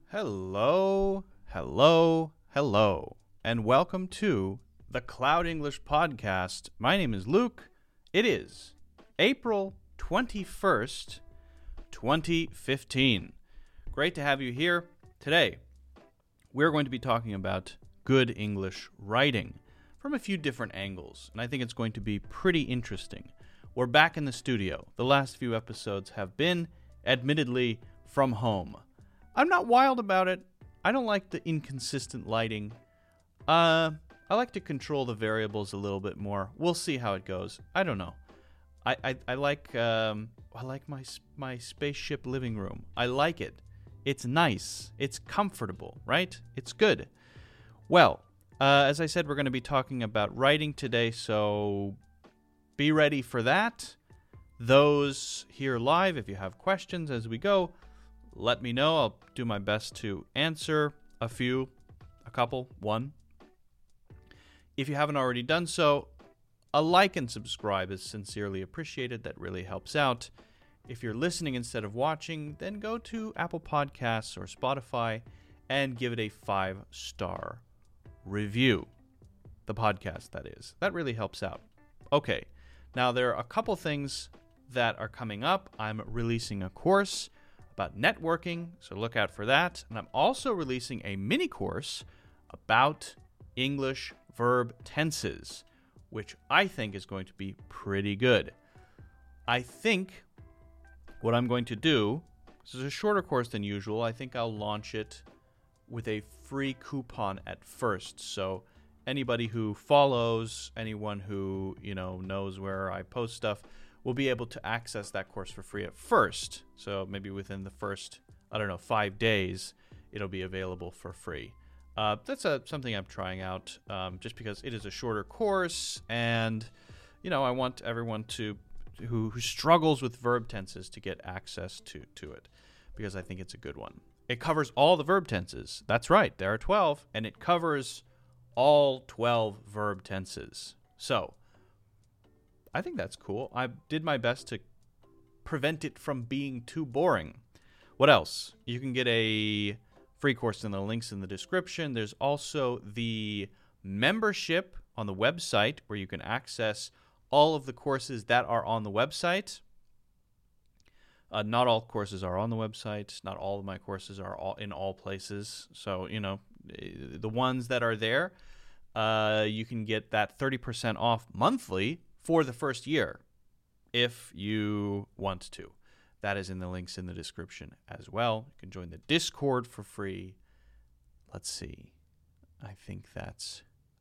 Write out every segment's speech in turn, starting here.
Hello, hello, hello, and welcome to the Cloud English Podcast. My name is Luke. It is April 21st, 2015. Great to have you here. Today, we're going to be talking about good English writing from a few different angles, and I think it's going to be pretty interesting. We're back in the studio. The last few episodes have been, admittedly, from home. I'm not wild about it. I don't like the inconsistent lighting. I like to control the variables a little bit more. We'll see how it goes. I don't know. I like my spaceship living room. I like it. It's nice. It's comfortable, right? It's good. Well, as I said, we're going to be talking about writing today, so be ready for that. Those here live, if you have questions as we go, let me know. I'll do my best to answer a couple, one. If you haven't already done so, a like and subscribe is sincerely appreciated. That really helps out. If you're listening instead of watching, then go to Apple Podcasts or Spotify and give it a 5-star review. The podcast, that is. That really helps out. Okay, now there are a couple things that are coming up. I'm releasing a course about networking, so look out for that. And I'm also releasing a mini course about English verb tenses, which I think is going to be pretty good. I think what I'm going to do, this is a shorter course than usual. I think I'll launch it with a free coupon at first. So anybody who follows, anyone who, knows where I post stuff, will be able to access that course for free at first. So maybe within the first, 5 days, it'll be available for free. That's something I'm trying out just because it is a shorter course, and, I want everyone who struggles with verb tenses to get access to it, because I think it's a good one. It covers all the verb tenses. That's right, there are 12, and it covers all 12 verb tenses. So I think that's cool. I did my best to prevent it from being too boring. What else? You can get a free course in the links in the description. There's also the membership on the website where you can access all of the courses that are on the website. Not all courses are on the website. Not all of my courses are all in all places. So, the ones that are there, you can get that 30% off monthly for the first year, if you want to. That is in the links in the description as well. You can join the Discord for free. Let's see. I think that's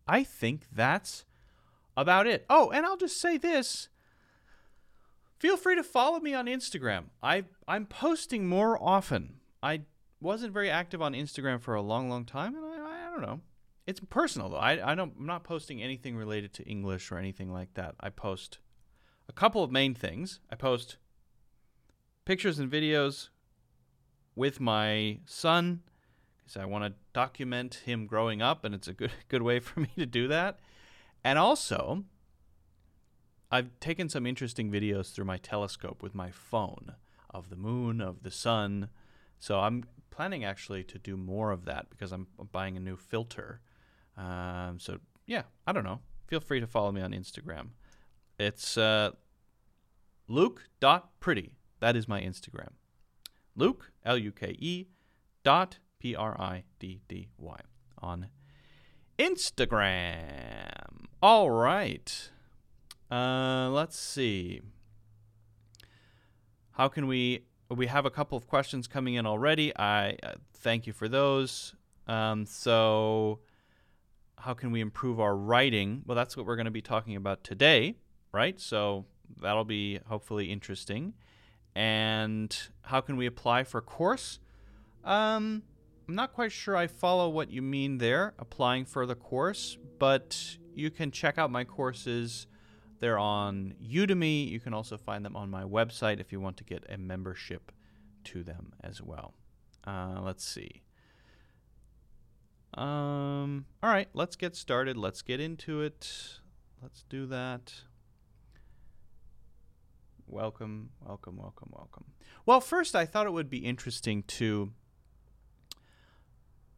about it. Oh, and I'll just say this. Feel free to follow me on Instagram. I'm posting more often. I wasn't very active on Instagram for a long, long time, and I don't know. It's personal, though. I'm not posting anything related to English or anything like that. I post a couple of main things. I post pictures and videos with my son because I want to document him growing up, and it's a good way for me to do that. And also, I've taken some interesting videos through my telescope with my phone of the moon, of the sun. So I'm planning actually to do more of that because I'm buying a new filter. So, yeah, I don't know. Feel free to follow me on Instagram. It's Luke.Priddy. That is my Instagram. Luke, Luke, .Priddy on Instagram. All right. Let's see. How can we have a couple of questions coming in already. I thank you for those. So how can we improve our writing? Well, that's what we're going to be talking about today, right? So that'll be hopefully interesting. And how can we apply for a course? I'm not quite sure I follow what you mean there, applying for the course, but you can check out my courses. They're on Udemy. You can also find them on my website if you want to get a membership to them as well. Let's see. All right, let's get started. Let's get into it. Let's do that. Welcome. Well, first, I thought it would be interesting to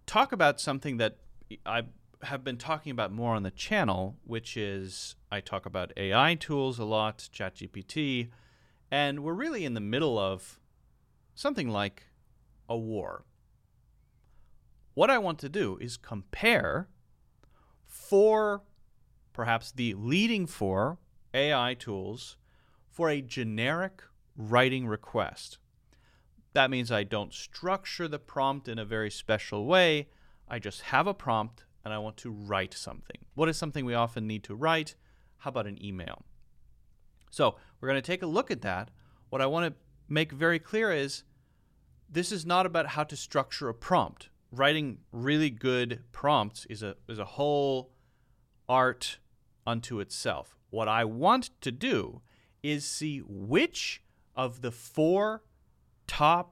talk about something that I have been talking about more on the channel, which is I talk about AI tools a lot, ChatGPT, and we're really in the middle of something like a war. What I want to do is compare perhaps the leading 4 AI tools for a generic writing request. That means I don't structure the prompt in a very special way. I just have a prompt and I want to write something. What is something we often need to write? How about an email? So we're going to take a look at that. What I want to make very clear is this is not about how to structure a prompt. Writing really good prompts is a whole art unto itself. What I want to do is see which of the 4 top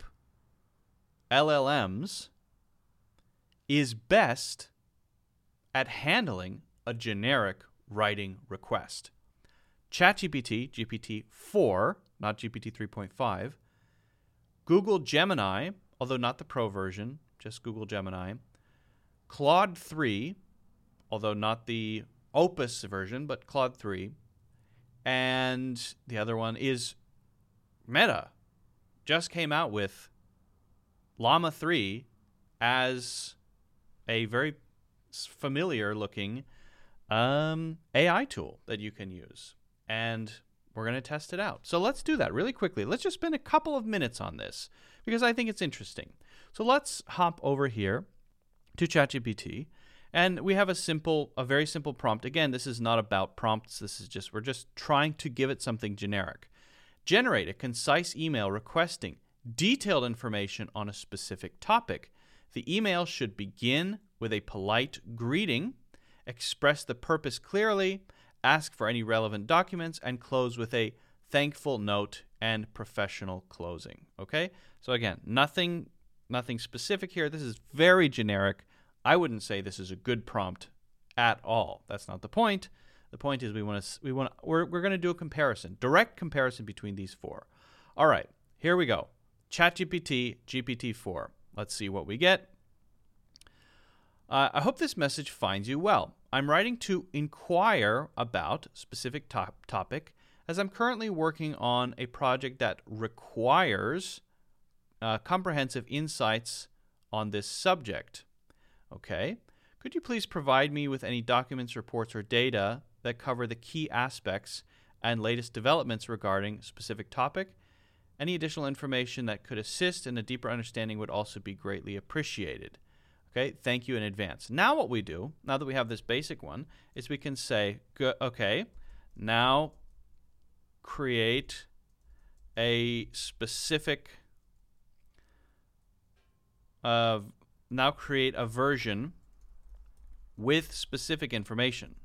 LLMs is best at handling a generic writing request. ChatGPT, GPT-4, not GPT 3.5, Google Gemini, although not the Pro version, just Google Gemini, Claude 3, although not the Opus version, but Claude 3, and the other one is Meta. Just came out with Llama 3 as a very familiar-looking AI tool that you can use. And we're going to test it out. So let's do that really quickly. Let's just spend a couple of minutes on this because I think it's interesting. So let's hop over here to ChatGPT. And we have a very simple prompt. Again, this is not about prompts. We're just trying to give it something generic. Generate a concise email requesting detailed information on a specific topic. The email should begin with a polite greeting, express the purpose clearly, ask for any relevant documents, and close with a thankful note and professional closing. Okay? So again, nothing specific here. This is very generic. I wouldn't say this is a good prompt at all. That's not the point. The point is we're going to do a comparison, direct comparison between these 4. All right, here we go. ChatGPT, GPT-4. Let's see what we get. I hope this message finds you well. I'm writing to inquire about a specific topic as I'm currently working on a project that requires comprehensive insights on this subject. Okay. Could you please provide me with any documents, reports, or data that cover the key aspects and latest developments regarding a specific topic? Any additional information that could assist in a deeper understanding would also be greatly appreciated. Okay, thank you in advance. Now what we do, now that we have this basic one, is we can say, okay, now create a specific, now create a version with specific information.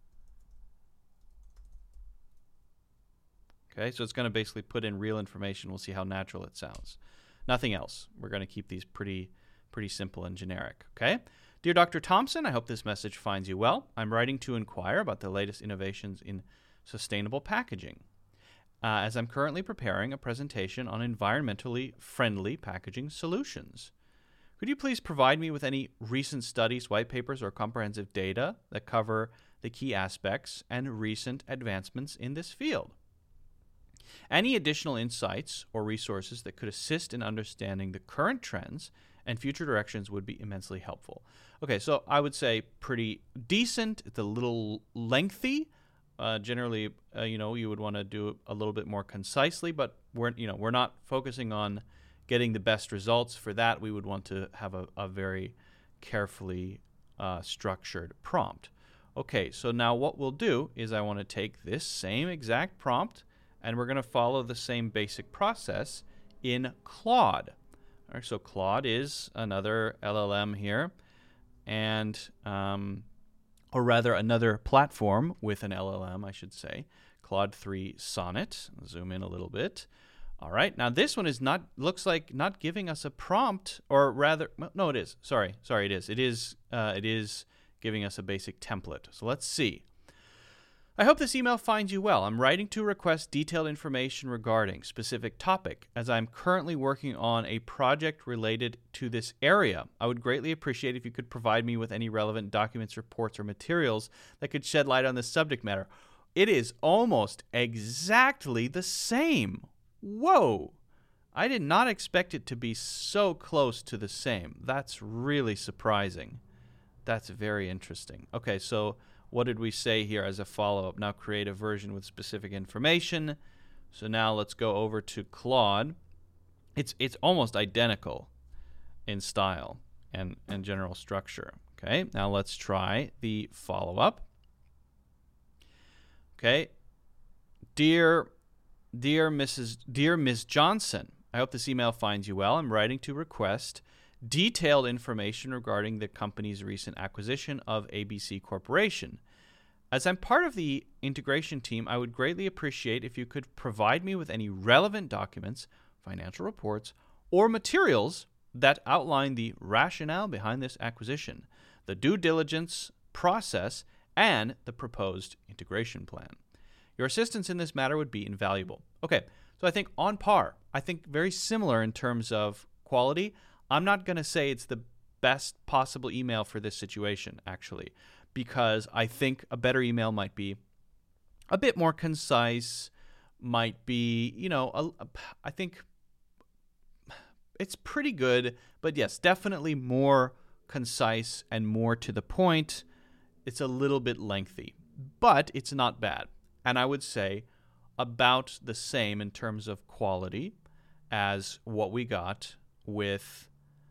Okay, so it's going to basically put in real information. We'll see how natural it sounds. Nothing else. We're going to keep these pretty simple and generic. Okay? Dear Dr. Thompson, I hope this message finds you well. I'm writing to inquire about the latest innovations in sustainable packaging, as I'm currently preparing a presentation on environmentally friendly packaging solutions. Could you please provide me with any recent studies, white papers, or comprehensive data that cover the key aspects and recent advancements in this field? Any additional insights or resources that could assist in understanding the current trends and future directions would be immensely helpful. Okay, so I would say pretty decent. It's a little lengthy. Generally, you would want to do it a little bit more concisely, but we're not focusing on getting the best results. For that, we would want to have a very carefully structured prompt. Okay, so now what we'll do is I want to take this same exact prompt and we're going to follow the same basic process in Claude. All right, so Claude is another LLM here, and or rather another platform with an LLM, I should say. Claude 3 Sonnet. Zoom in a little bit. All right, now this one is looks like not giving us a prompt, or rather, no, it is. Sorry, it is. It is giving us a basic template. So let's see. I hope this email finds you well. I'm writing to request detailed information regarding specific topic, as I'm currently working on a project related to this area. I would greatly appreciate if you could provide me with any relevant documents, reports, or materials that could shed light on this subject matter. It is almost exactly the same. Whoa! I did not expect it to be so close to the same. That's really surprising. That's very interesting. Okay, so what did we say here as a follow-up? Now create a version with specific information. So now let's go over to Claude. It's almost identical in style and general structure. Okay, now let's try the follow-up. Okay, dear Ms. Johnson, I hope this email finds you well. I'm writing to request detailed information regarding the company's recent acquisition of ABC Corporation. As I'm part of the integration team, I would greatly appreciate if you could provide me with any relevant documents, financial reports, or materials that outline the rationale behind this acquisition, the due diligence process, and the proposed integration plan. Your assistance in this matter would be invaluable. Okay, so I think on par. I think very similar in terms of quality. I'm not going to say it's the best possible email for this situation, actually, because I think a better email might be a bit more concise, might be, I think it's pretty good, but yes, definitely more concise and more to the point. It's a little bit lengthy, but it's not bad. And I would say about the same in terms of quality as what we got with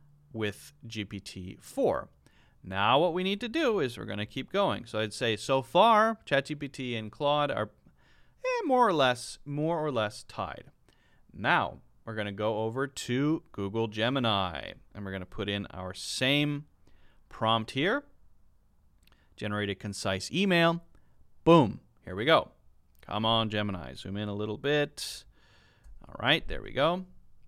GPT-4. Now what we need to do is we're going to keep going. So I'd say so far, ChatGPT and Claude are more or less tied. Now we're going to go over to Google Gemini, and we're going to put in our same prompt here. Generate a concise email. Boom. Here we go. Come on, Gemini. Zoom in a little bit. All right, there we go.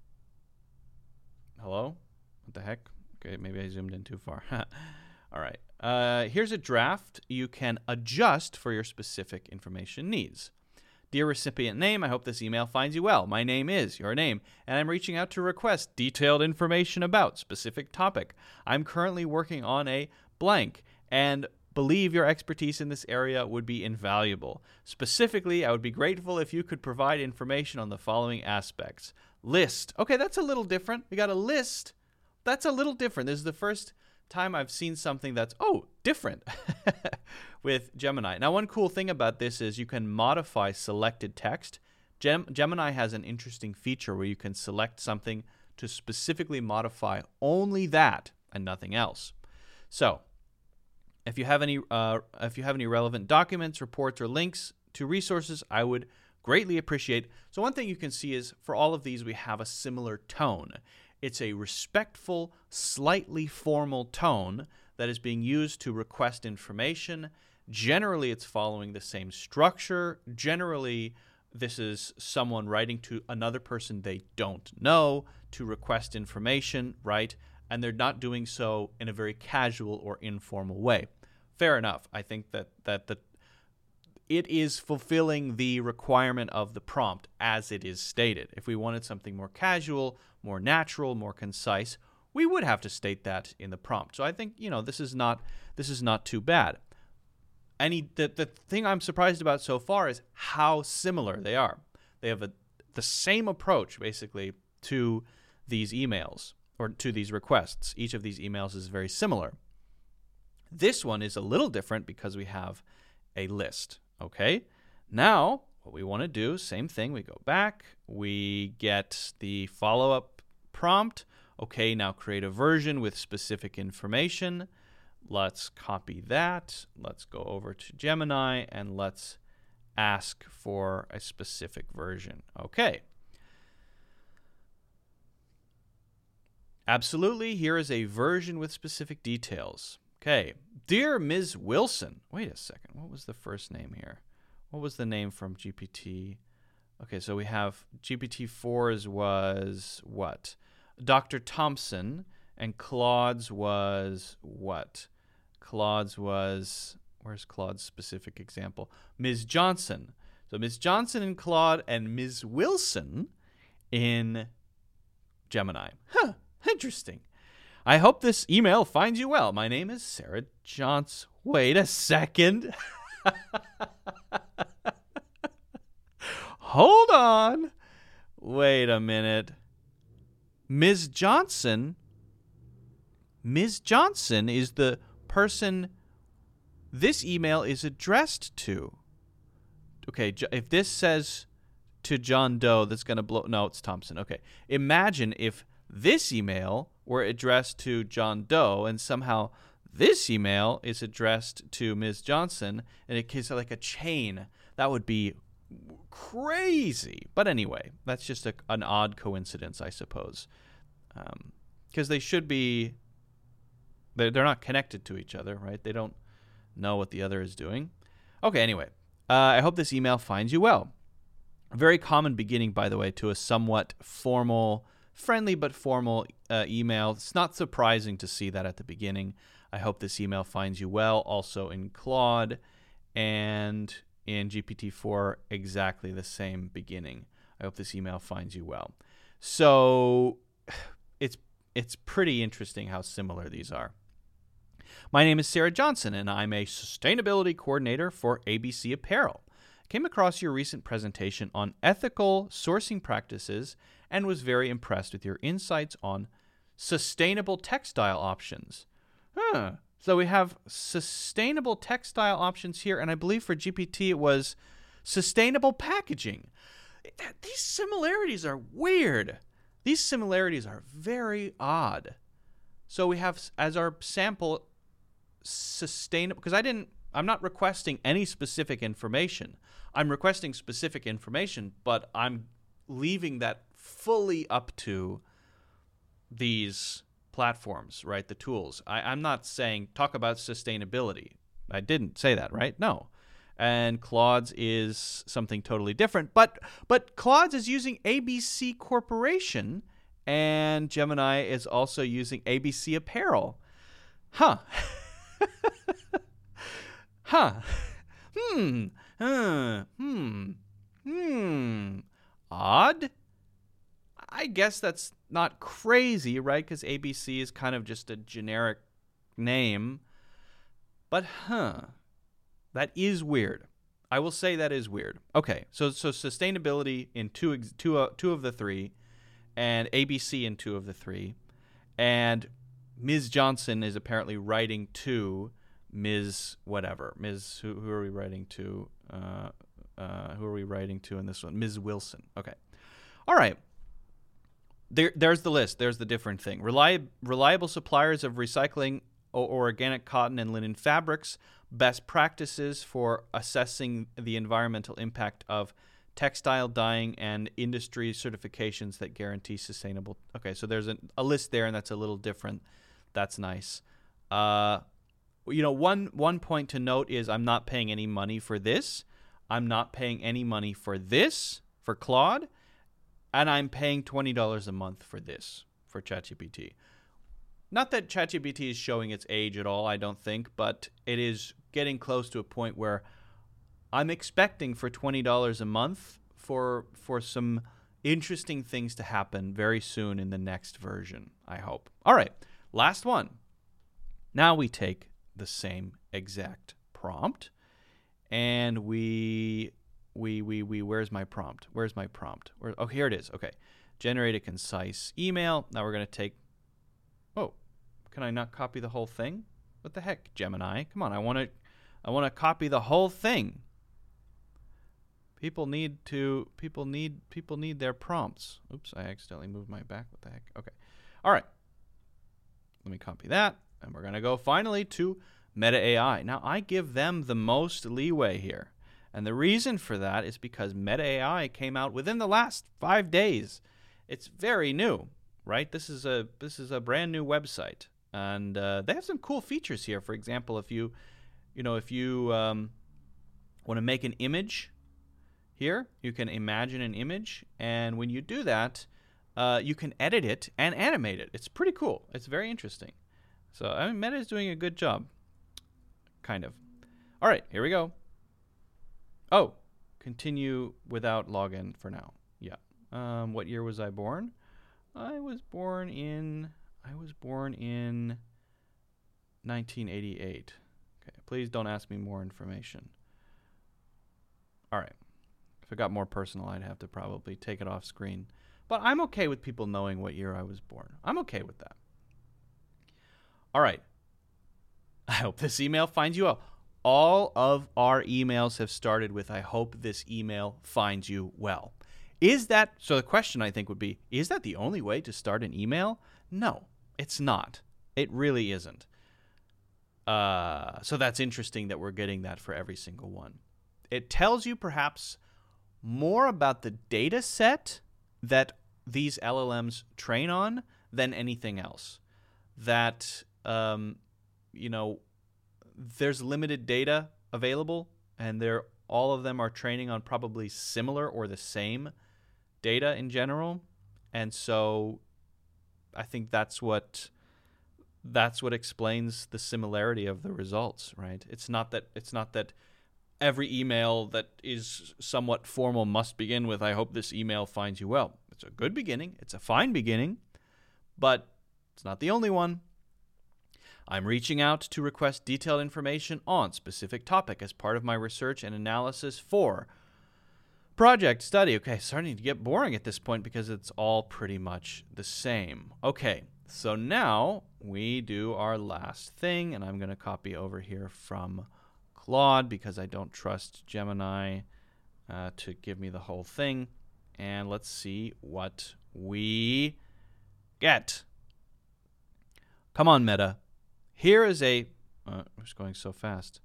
Hello? What the heck? Okay, maybe I zoomed in too far. All right. Here's a draft you can adjust for your specific information needs. Dear recipient name, I hope this email finds you well. My name is your name, and I'm reaching out to request detailed information about specific topic. I'm currently working on a blank and believe your expertise in this area would be invaluable. Specifically, I would be grateful if you could provide information on the following aspects. List. Okay, that's a little different. We got a list. That's a little different. This is the first time I've seen something that's, different with Gemini. Now, one cool thing about this is you can modify selected text. Gemini has an interesting feature where you can select something to specifically modify only that and nothing else. So, if you have any relevant documents, reports, or links to resources, I would greatly appreciate. So one thing you can see is for all of these, we have a similar tone. It's a respectful, slightly formal tone that is being used to request information. Generally, it's following the same structure. Generally, this is someone writing to another person they don't know to request information, right? And they're not doing so in a very casual or informal way. Fair enough. I think that it is fulfilling the requirement of the prompt as it is stated. If we wanted something more casual, more natural, more concise, we would have to state that in the prompt. So I think, this is not too bad. The thing I'm surprised about so far is how similar they are. They have the same approach basically to these emails or to these requests. Each of these emails is very similar. This one is a little different because we have a list. Okay, now what we want to do, same thing, we go back, we get the follow-up prompt. Okay, now create a version with specific information. Let's copy that. Let's go over to Gemini and let's ask for a specific version. Okay. Absolutely, here is a version with specific details. Okay, dear Ms. Wilson. Wait a second, what was the first name here? What was the name from GPT? Okay, so we have GPT-4's was what? Dr. Thompson, and Claude's was what? Claude's was, Where's Claude's specific example? Ms. Johnson. So Ms. Johnson in Claude and Ms. Wilson in Gemini. Huh, interesting. I hope this email finds you well. My name is Sarah Johnson. Wait a second. Hold on. Wait a minute. Ms. Johnson is the person this email is addressed to. Okay, if this says to John Doe, that's going to blow. No, it's Thompson. Okay. Imagine if this email were addressed to John Doe and somehow this email is addressed to Ms. Johnson, and it gives like a chain. That would be crazy. But anyway, that's just an odd coincidence, I suppose. Because they should be, they're not connected to each other, right? They don't know what the other is doing. Okay, anyway, I hope this email finds you well. A very common beginning, by the way, to a somewhat formal, friendly but formal email. It's not surprising to see that at the beginning. I hope this email finds you well. Also in Claude and in GPT-4, exactly the same beginning. I hope this email finds you well. So it's pretty interesting how similar these are. My name is Sarah Johnson, and I'm a sustainability coordinator for ABC Apparel. I came across your recent presentation on ethical sourcing practices and was very impressed with your insights on sustainable textile options. So we have sustainable textile options here, and I believe for GPT it was sustainable packaging. These similarities are weird. These similarities are very odd. So we have as our sample sustainable, because I'm not requesting any specific information. I'm requesting specific information, but I'm leaving that fully up to these platforms, right? The tools. I'm not saying talk about sustainability. I didn't say that, right? No. And Claude's is something totally different. But Claude's is using ABC Corporation, and Gemini is also using ABC Apparel. Huh. Odd? I guess that's not crazy, right? Because ABC is kind of just a generic name. But that is weird. I will say that is weird. Okay, so sustainability in two of the three, and ABC in two of the three, and Ms. Johnson is apparently writing to Ms. whatever. Ms. Who are we writing to? Who are we writing to in this one? Ms. Wilson. Okay. All right. There's the list. There's the different thing. Reliable suppliers of recycling or organic cotton and linen fabrics. Best practices for assessing the environmental impact of textile dyeing and industry certifications that guarantee sustainable. Okay, so there's a list there, and that's a little different. That's nice. One point to note is I'm not paying any money for this. I'm not paying any money for this, for Claude, and I'm paying $20 a month for this, for ChatGPT. Not that ChatGPT is showing its age at all, I don't think, but it is getting close to a point where I'm expecting for $20 a month for some interesting things to happen very soon in the next version, I hope. All right, last one. Now we take the same exact prompt, and we where's my prompt? Oh, here it is. Okay. Generate a concise email. Now we're going to take, can I not copy the whole thing? What the heck, Gemini? Come on, I want to copy the whole thing. People need their prompts. Oops, I accidentally moved my back. What the heck? Okay. All right. Let me copy that, and we're going to go finally to Meta AI. Now, I give them the most leeway here. And the reason for that is because Meta AI came out within the last 5 days. It's very new, right? This is a brand new website, and they have some cool features here. For example, if you want to make an image here, you can imagine an image, and when you do that, you can edit it and animate it. It's pretty cool. It's very interesting. So Meta is doing a good job, kind of. All right, here we go. Oh, continue without login for now. Yeah. What year was I born? I was born in 1988. Okay, please don't ask me more information. All right. If it got more personal, I'd have to probably take it off screen. But I'm okay with people knowing what year I was born. I'm okay with that. All right. I hope this email finds you well. All of our emails have started with, I hope this email finds you well. So the question I think would be, is that the only way to start an email? No, it's not. It really isn't. So that's interesting that we're getting that for every single one. It tells you perhaps more about the data set that these LLMs train on than anything else. That, there's limited data available, and all of them are training on probably similar or the same data in general. And so I think that's what explains the similarity of the results, right? It's not that every email that is somewhat formal must begin with, I hope this email finds you well. It's a good beginning. It's a fine beginning, but it's not the only one. I'm reaching out to request detailed information on specific topic as part of my research and analysis for project study. Okay, starting to get boring at this point because it's all pretty much the same. Okay, so now we do our last thing, and I'm going to copy over here from Claude because I don't trust Gemini to give me the whole thing. And let's see what we get. Come on, Meta. Here is it's going so fast.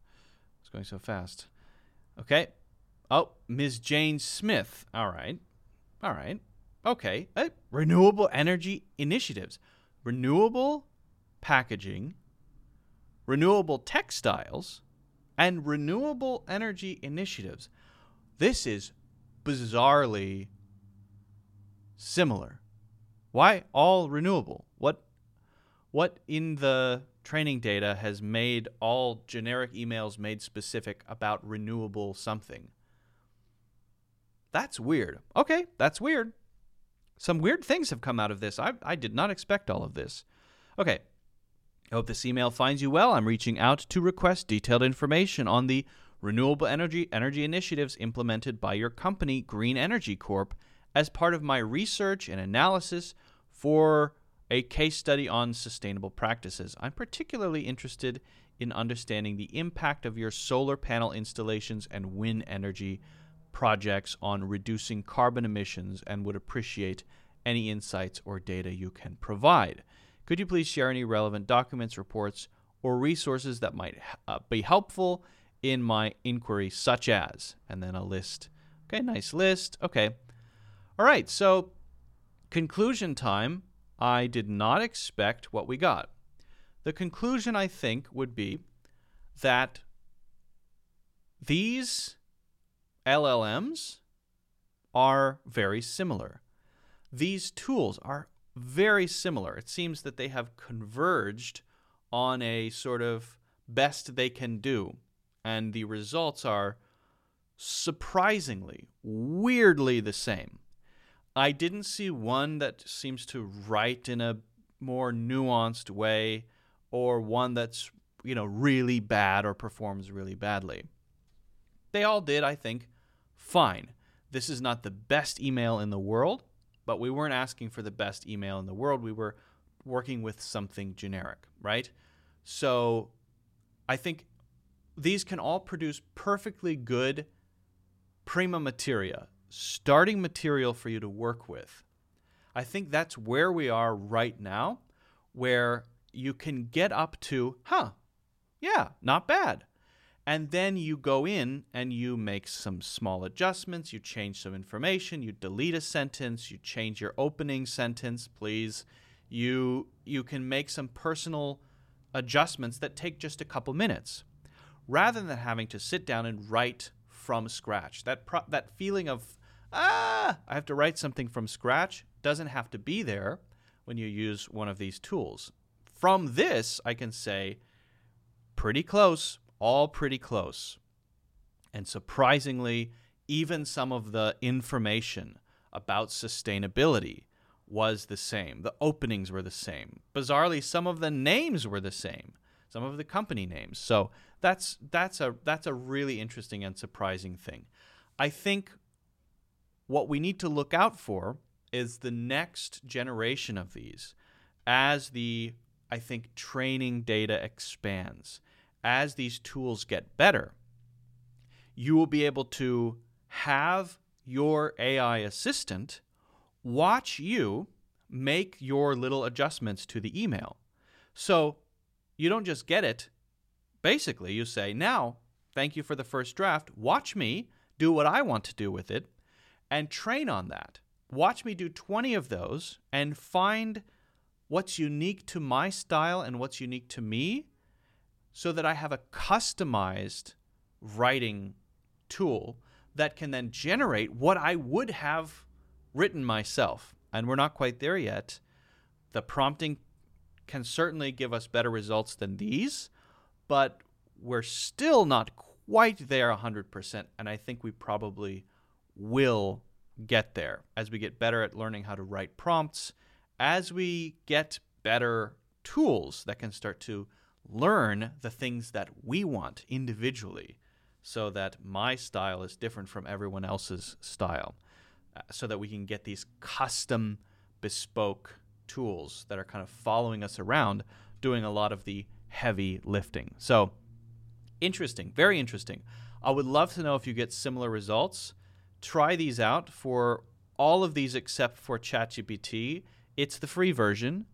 Okay. Oh, Ms. Jane Smith. All right. Okay. Renewable energy initiatives. Renewable packaging, renewable textiles, and renewable energy initiatives. This is bizarrely similar. Why all renewable? What in the training data has made all generic emails made specific about renewable something? That's weird. Okay, that's weird. Some weird things have come out of this. I did not expect all of this. Okay. I hope this email finds you well. I'm reaching out to request detailed information on the renewable energy initiatives implemented by your company, Green Energy Corp, as part of my research and analysis for a case study on sustainable practices. I'm particularly interested in understanding the impact of your solar panel installations and wind energy projects on reducing carbon emissions and would appreciate any insights or data you can provide. Could you please share any relevant documents, reports, or resources that might be helpful in my inquiry, such as, and then a list. Okay, nice list. Okay. All right, so conclusion time. I did not expect what we got. The conclusion, I think, would be that these LLMs are very similar. These tools are very similar. It seems that they have converged on a sort of best they can do, and the results are surprisingly, weirdly the same. I didn't see one that seems to write in a more nuanced way, or one that's, really bad or performs really badly. They all did, I think, fine. This is not the best email in the world, but we weren't asking for the best email in the world. We were working with something generic, right? So I think these can all produce perfectly good prima materia, starting material for you to work with. I think that's where we are right now, where you can get up to, not bad. And then you go in and you make some small adjustments, you change some information, you delete a sentence, you change your opening sentence, please. You can make some personal adjustments that take just a couple minutes, rather than having to sit down and write from scratch. That feeling of, I have to write something from scratch doesn't have to be there when you use one of these tools. From this, I can say, pretty close, all pretty close. And surprisingly, even some of the information about sustainability was the same. The openings were the same. Bizarrely, some of the names were the same, some of the company names. So that's a really interesting and surprising thing. I think what we need to look out for is the next generation of these as the, I think, training data expands. As these tools get better, you will be able to have your AI assistant watch you make your little adjustments to the email. So you don't just get it. Basically, you say, now, thank you for the first draft. Watch me do what I want to do with it and train on that. Watch me do 20 of those and find what's unique to my style and what's unique to me so that I have a customized writing tool that can then generate what I would have written myself. And we're not quite there yet. The prompting can certainly give us better results than these, but we're still not quite there 100%, and I think we probably will get there as we get better at learning how to write prompts, as we get better tools that can start to learn the things that we want individually, so that my style is different from everyone else's style, so that we can get these custom, bespoke tools that are kind of following us around, doing a lot of the heavy lifting. So, interesting, very interesting. I would love to know if you get similar results. Try these out for all of these except for ChatGPT. It's the free version.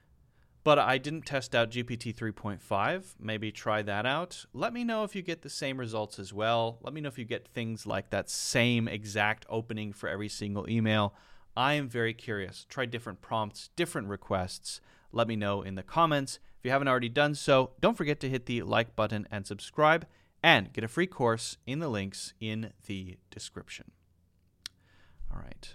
But I didn't test out GPT 3.5. Maybe try that out. Let me know if you get the same results as well. Let me know if you get things like that same exact opening for every single email. I am very curious. Try different prompts, different requests. Let me know in the comments. If you haven't already done so, don't forget to hit the like button and subscribe, and get a free course in the links in the description. All right.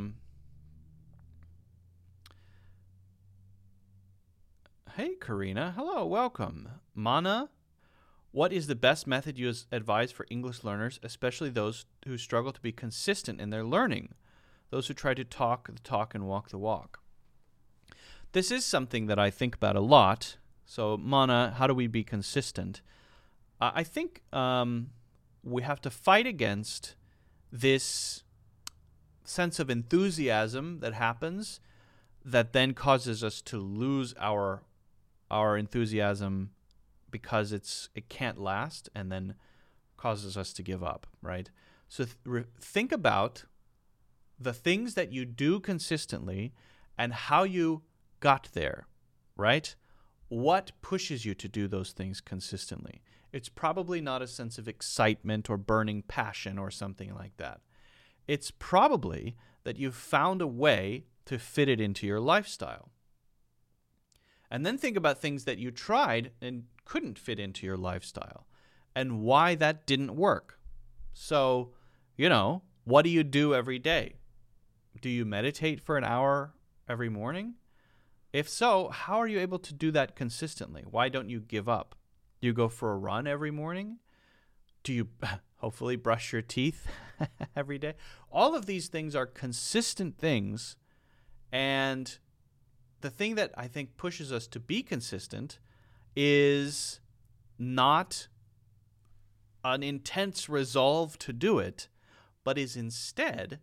Hey, Karina. Hello, welcome. Mana, what is the best method you advise for English learners, especially those who struggle to be consistent in their learning, those who try to talk the talk and walk the walk? This is something that I think about a lot. So, Mana, how do we be consistent? I think we have to fight against this sense of enthusiasm that happens that then causes us to lose our enthusiasm because it can't last, and then causes us to give up, right? So think about the things that you do consistently and how you got there, right? What pushes you to do those things consistently? It's probably not a sense of excitement or burning passion or something like that. It's probably that you've found a way to fit it into your lifestyle. And then think about things that you tried and couldn't fit into your lifestyle and why that didn't work. So, what do you do every day? Do you meditate for an hour every morning? If so, how are you able to do that consistently? Why don't you give up? Do you go for a run every morning? Do you hopefully brush your teeth every day? All of these things are consistent things, and the thing that I think pushes us to be consistent is not an intense resolve to do it, but is instead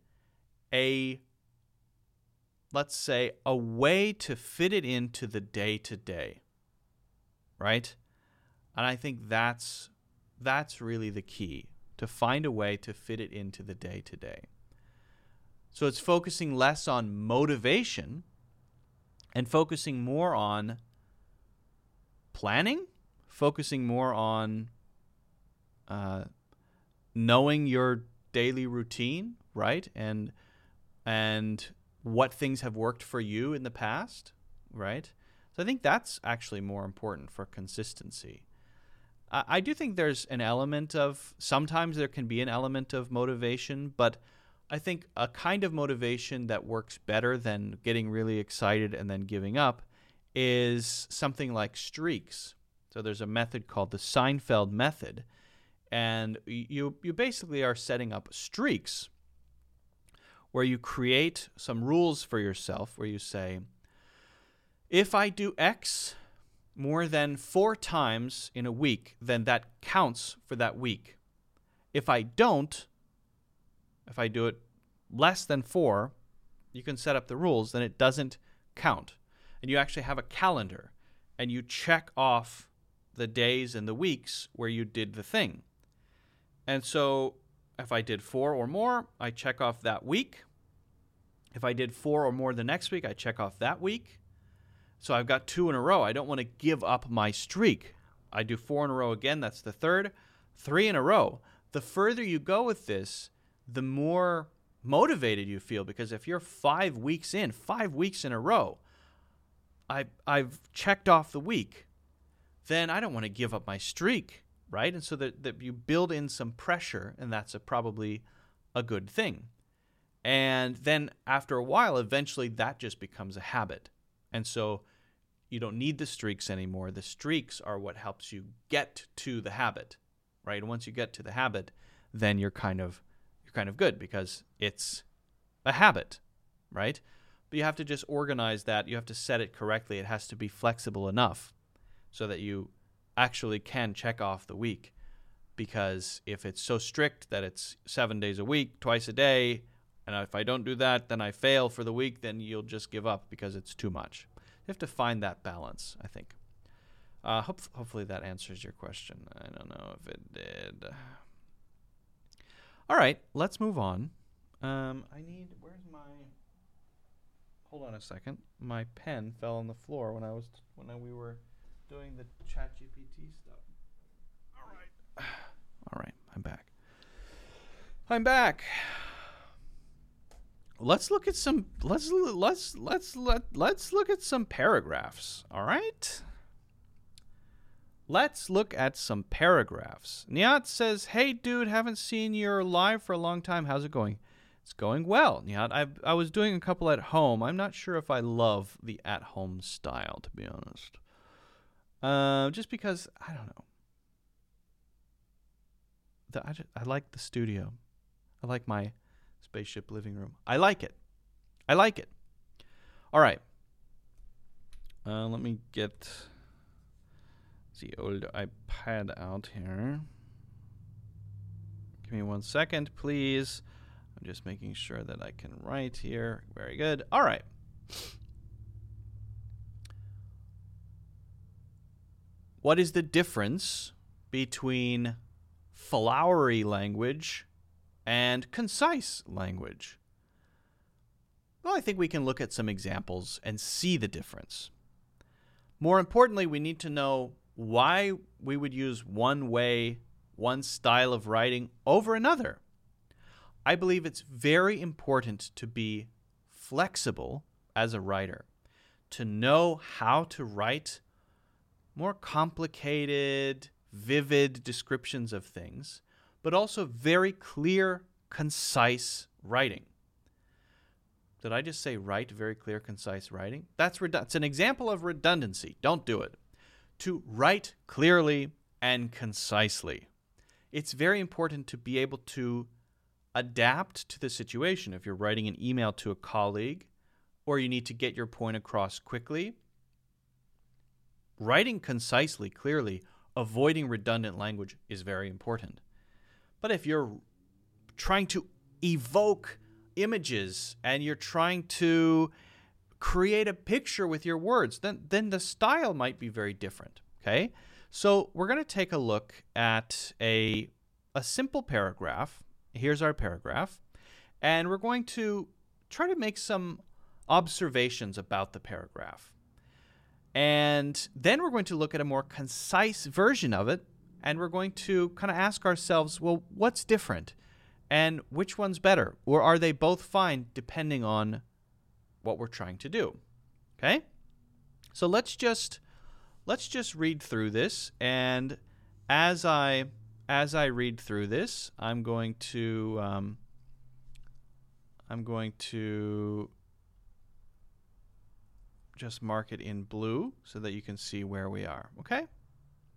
let's say, a way to fit it into the day-to-day, right? And I think that's really the key, to find a way to fit it into the day-to-day. So it's focusing less on motivation and focusing more on planning, focusing more on knowing your daily routine, right? And what things have worked for you in the past, right? So I think that's actually more important for consistency. I do think there's an element of, sometimes there can be an element of motivation, but I think a kind of motivation that works better than getting really excited and then giving up is something like streaks. So there's a method called the Seinfeld method, and you basically are setting up streaks where you create some rules for yourself where you say, if I do X more than 4 times in a week, then that counts for that week. If I don't, if I do it less than 4, you can set up the rules, then it doesn't count. And you actually have a calendar, and you check off the days and the weeks where you did the thing. And so if I did 4 or more, I check off that week. If I did 4 or more the next week, I check off that week. So I've got 2 in a row. I don't want to give up my streak. I do 4 in a row again. That's the third. 3 in a row. The further you go with this, the more motivated you feel, because if you're 5 weeks in a row, I've checked off the week, then I don't want to give up my streak, right? And so that you build in some pressure, and that's probably a good thing. And then after a while, eventually that just becomes a habit. And so you don't need the streaks anymore. The streaks are what helps you get to the habit, right? And once you get to the habit, then you're kind of good because it's a habit, right? But you have to just organize that. You have to set it correctly. It has to be flexible enough so that you actually can check off the week. Because if it's so strict that it's 7 days a week, twice a day, and if I don't do that, then I fail for the week, then you'll just give up because it's too much. You have to find that balance, I think. Hopefully that answers your question. I don't know if it did. All right, let's move on. Where's my... Hold on a second. My pen fell on the floor when we were doing the ChatGPT stuff. All right, I'm back. Let's look at some let's look at some paragraphs, all right? Let's look at some paragraphs. Nihat says, "Hey dude, haven't seen your live for a long time. How's it going?" It's going well, Nihat. I was doing a couple at home. I'm not sure if I love the at-home style, to be honest. Just because I don't know. I like the studio. I like my spaceship living room. I like it. All right. Let me get the old iPad out here. Give me 1 second, please. I'm just making sure that I can write here. Very good. All right. What is the difference between flowery language and concise language? Well, I think we can look at some examples and see the difference. More importantly, we need to know why we would use one way, one style of writing over another. I believe it's very important to be flexible as a writer, to know how to write more complicated, vivid descriptions of things, but also very clear, concise writing. Did I just say write very clear, concise writing? It's an example of redundancy. Don't do it. To write clearly and concisely. It's very important to be able to adapt to the situation. If you're writing an email to a colleague or you need to get your point across quickly, writing concisely, clearly, avoiding redundant language is very important. But if you're trying to evoke images and you're trying to create a picture with your words, then the style might be very different, okay? So we're going to take a look at a simple paragraph. Here's our paragraph. And we're going to try to make some observations about the paragraph. And then we're going to look at a more concise version of it, and we're going to kind of ask ourselves, well, what's different? And which one's better? Or are they both fine depending on what we're trying to do? Okay? So let's just read through this, and as I read through this, I'm going to just mark it in blue so that you can see where we are, okay?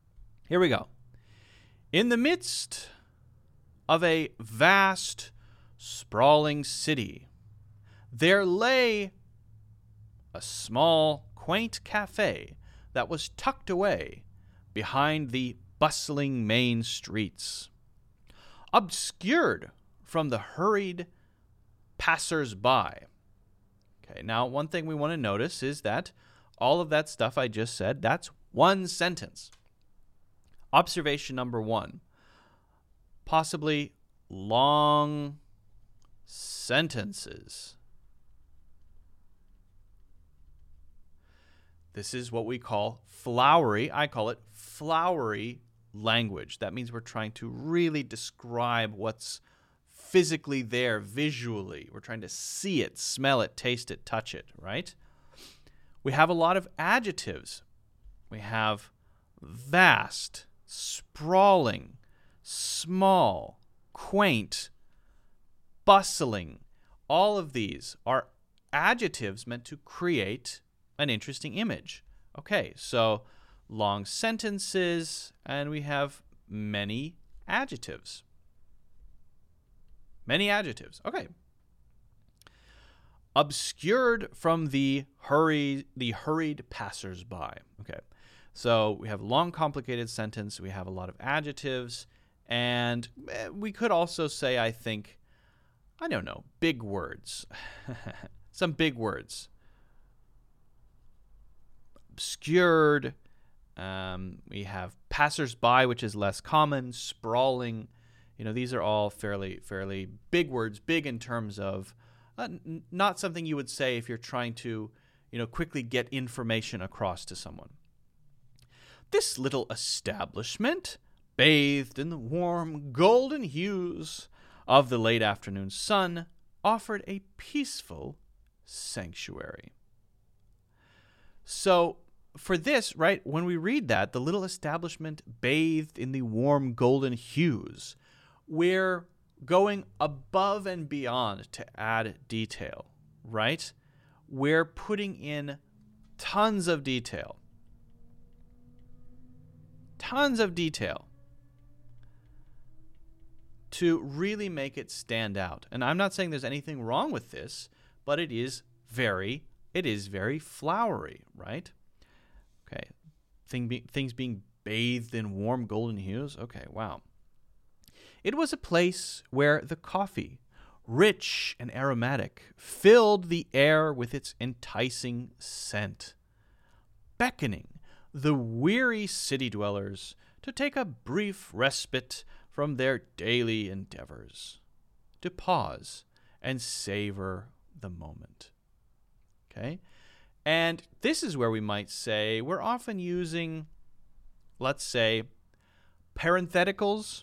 Here we go. In the midst of a vast, sprawling city, there lay a small, quaint cafe that was tucked away behind the bustling main streets, obscured from the hurried passers-by. Okay, now one thing we want to notice is that all of that stuff I just said, that's one sentence. Observation number 1, possibly long sentences. This is what we call flowery. I call it flowery language. That means we're trying to really describe what's physically there visually. We're trying to see it, smell it, taste it, touch it, right? We have a lot of adjectives. We have vast, sprawling, small, quaint, bustling. All of these are adjectives meant to create an interesting image. Okay, so long sentences, and we have many adjectives. Many adjectives. Okay. Obscured from the hurried passers-by. Okay. So we have a long, complicated sentence. We have a lot of adjectives. And we could also say, I think, I don't know, big words. Some big words. Obscured. We have passers-by, which is less common. Sprawling. You know, these are all fairly big words. Big in terms of not something you would say if you're trying to, quickly get information across to someone. This little establishment, bathed in the warm golden hues of the late afternoon sun, offered a peaceful sanctuary. So for this, right, when we read that, the little establishment bathed in the warm golden hues, we're going above and beyond to add detail, right? We're putting in tons of detail. Tons of detail to really make it stand out. And I'm not saying there's anything wrong with this, but it is very flowery, right? Okay. Things being bathed in warm golden hues. Okay, wow. It was a place where the coffee, rich and aromatic, filled the air with its enticing scent, beckoning the weary city dwellers to take a brief respite from their daily endeavors, to pause and savor the moment. Okay? And this is where we might say we're often using, let's say, parentheticals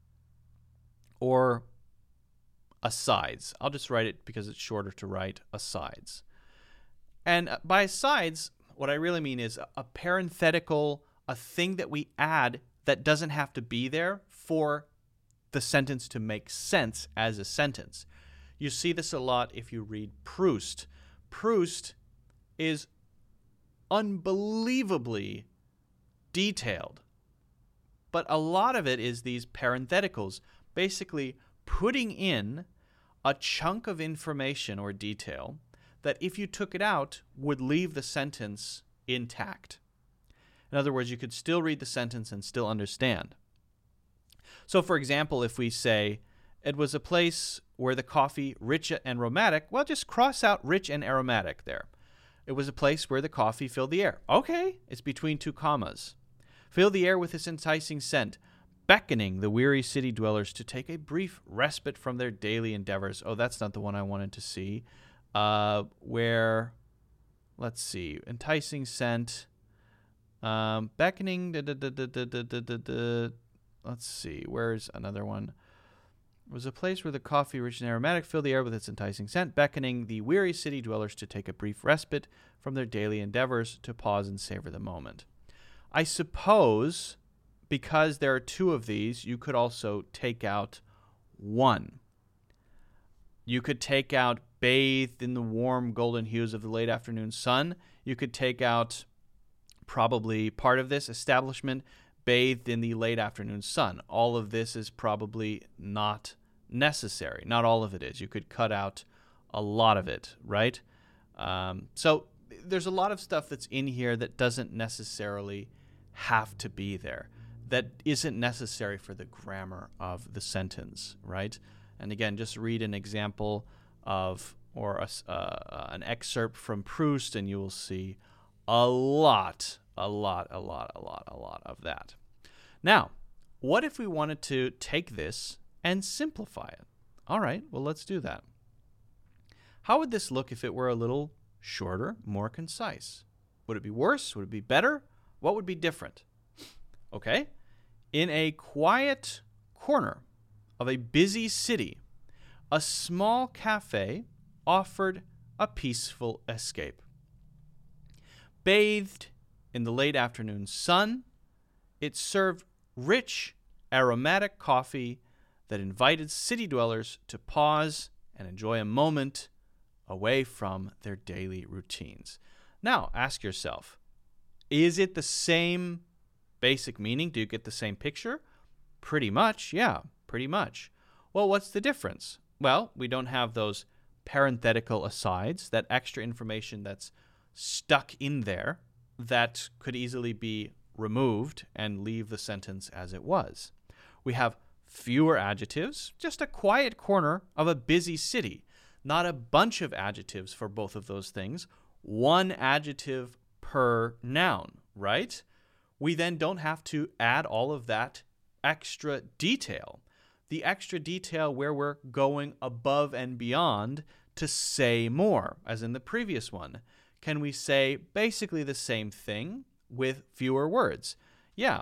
or asides. I'll just write it because it's shorter to write asides. And by asides, what I really mean is a parenthetical, a thing that we add that doesn't have to be there for the sentence to make sense as a sentence. You see this a lot if you read Proust. Proust is unbelievably detailed, but a lot of it is these parentheticals, basically putting in a chunk of information or detail that if you took it out would leave the sentence intact. In other words, you could still read the sentence and still understand. So, for example, if we say, it was a place where the coffee, rich and aromatic, well, just cross out rich and aromatic there. It was a place where the coffee filled the air. Okay, it's between two commas. Fill the air with its enticing scent, beckoning the weary city dwellers to take a brief respite from their daily endeavors. Oh, that's not the one I wanted to see. Where, let's see, enticing scent, beckoning, let's see, where's another one? It was a place where the coffee, rich and aromatic, filled the air with its enticing scent, beckoning the weary city dwellers to take a brief respite from their daily endeavors, to pause and savor the moment. I suppose, because there are two of these, you could also take out one. You could take out bathed in the warm golden hues of the late afternoon sun. You could take out probably part of this, establishment bathed in the late afternoon sun. All of this is probably not necessary. Not all of it is. You could cut out a lot of it, right? So there's a lot of stuff that's in here that doesn't necessarily have to be there, that isn't necessary for the grammar of the sentence, right? And again, just read an example of or an excerpt from Proust, and you will see a lot of that. Now, what if we wanted to take this and simplify it? All right, well, let's do that. How would this look if it were a little shorter, more concise? Would it be worse? Would it be better? What would be different? Okay, in a quiet corner of a busy city, a small cafe offered a peaceful escape. Bathed in the late afternoon sun, it served rich, aromatic coffee that invited city dwellers to pause and enjoy a moment away from their daily routines. Now, ask yourself, is it the same basic meaning? Do you get the same picture? Pretty much, yeah, pretty much. Well, what's the difference? Well, we don't have those parenthetical asides, that extra information that's stuck in there that could easily be removed and leave the sentence as it was. We have fewer adjectives, just a quiet corner of a busy city, not a bunch of adjectives for both of those things, one adjective per noun, right? We then don't have to add all of that extra detail. The extra detail where we're going above and beyond to say more, as in the previous one. Can we say basically the same thing with fewer words? Yeah.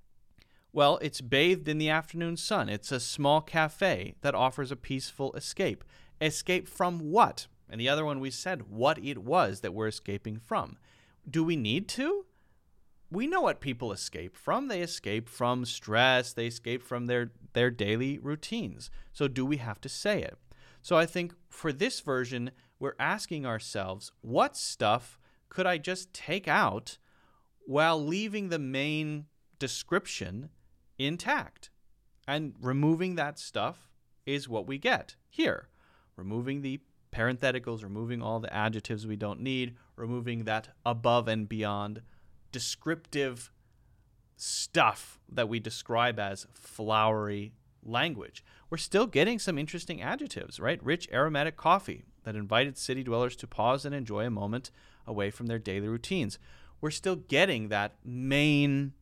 Well, it's bathed in the afternoon sun. It's a small cafe that offers a peaceful escape. Escape from what? And the other one we said what it was that we're escaping from. Do we need to? We know what people escape from. They escape from stress. They escape from their daily routines. So do we have to say it? So I think for this version, we're asking ourselves, what stuff could I just take out while leaving the main description intact? And removing that stuff is what we get here. Removing the parentheticals, removing all the adjectives we don't need, removing that above and beyond descriptive stuff that we describe as flowery language. We're still getting some interesting adjectives, right? Rich aromatic coffee that invited city dwellers to pause and enjoy a moment away from their daily routines. We're still getting that main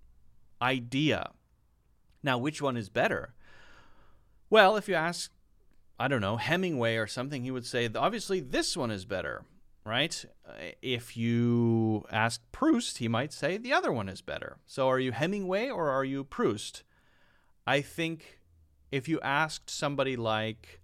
idea. Now, which one is better? Well, if you ask, I don't know, Hemingway or something, he would say, obviously this one is better, right? If you ask Proust, he might say the other one is better. So are you Hemingway or are you Proust? I think if you asked somebody like,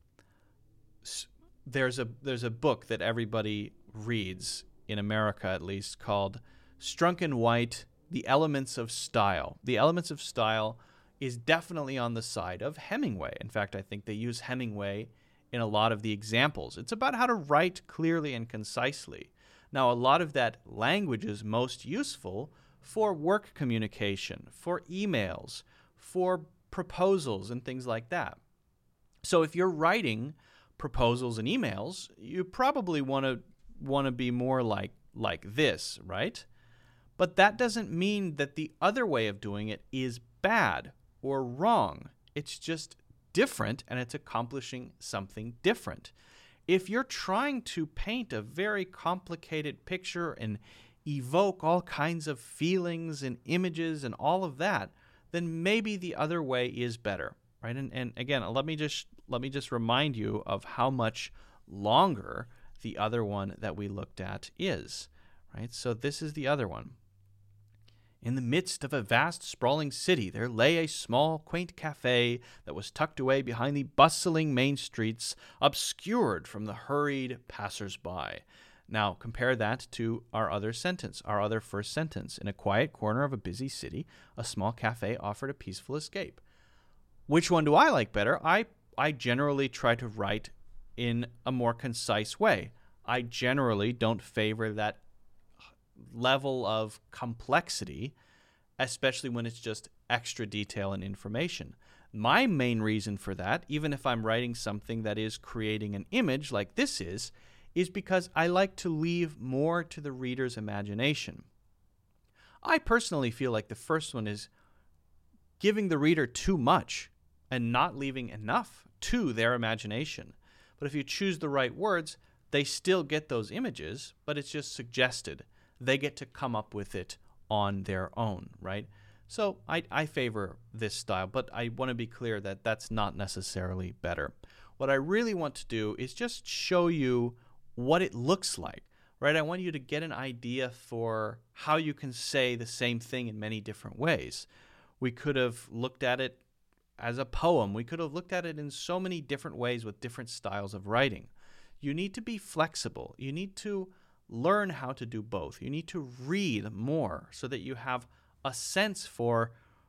there's a book that everybody reads, in America at least, called Strunk and White, The Elements of Style. The Elements of Style is definitely on the side of Hemingway. In fact, I think they use Hemingway in a lot of the examples. It's about how to write clearly and concisely. Now, a lot of that language is most useful for work communication, for emails, for proposals and things like that. So if you're writing proposals and emails, you probably want to be more like this, right? But that doesn't mean that the other way of doing it is bad or wrong. It's just different, and it's accomplishing something different. If you're trying to paint a very complicated picture and evoke all kinds of feelings and images and all of that, then maybe the other way is better, right? And again, let me just remind you of how much longer the other one that we looked at is, right? So this is the other one. In the midst of a vast, sprawling city, there lay a small, quaint cafe that was tucked away behind the bustling main streets, obscured from the hurried passers-by. Now, compare that to our other first sentence. In a quiet corner of a busy city, a small cafe offered a peaceful escape. Which one do I like better? I generally try to write in a more concise way. I generally don't favor that level of complexity especially when it's just extra detail and information. My main reason for that, even if I'm writing something that is creating an image like this is because I like to leave more to the reader's imagination. I personally feel like the first one is giving the reader too much and not leaving enough to their imagination. But if you choose the right words, they still get those images, but it's just suggested. They get to come up with it on their own, right? So I favor this style, but I want to be clear that that's not necessarily better. What I really want to do is just show you what it looks like, right? I want you to get an idea for how you can say the same thing in many different ways. We could have looked at it as a poem. We could have looked at it in so many different ways with different styles of writing. You need to be flexible. You need to learn how to do both. You need to read more so that you have a sense for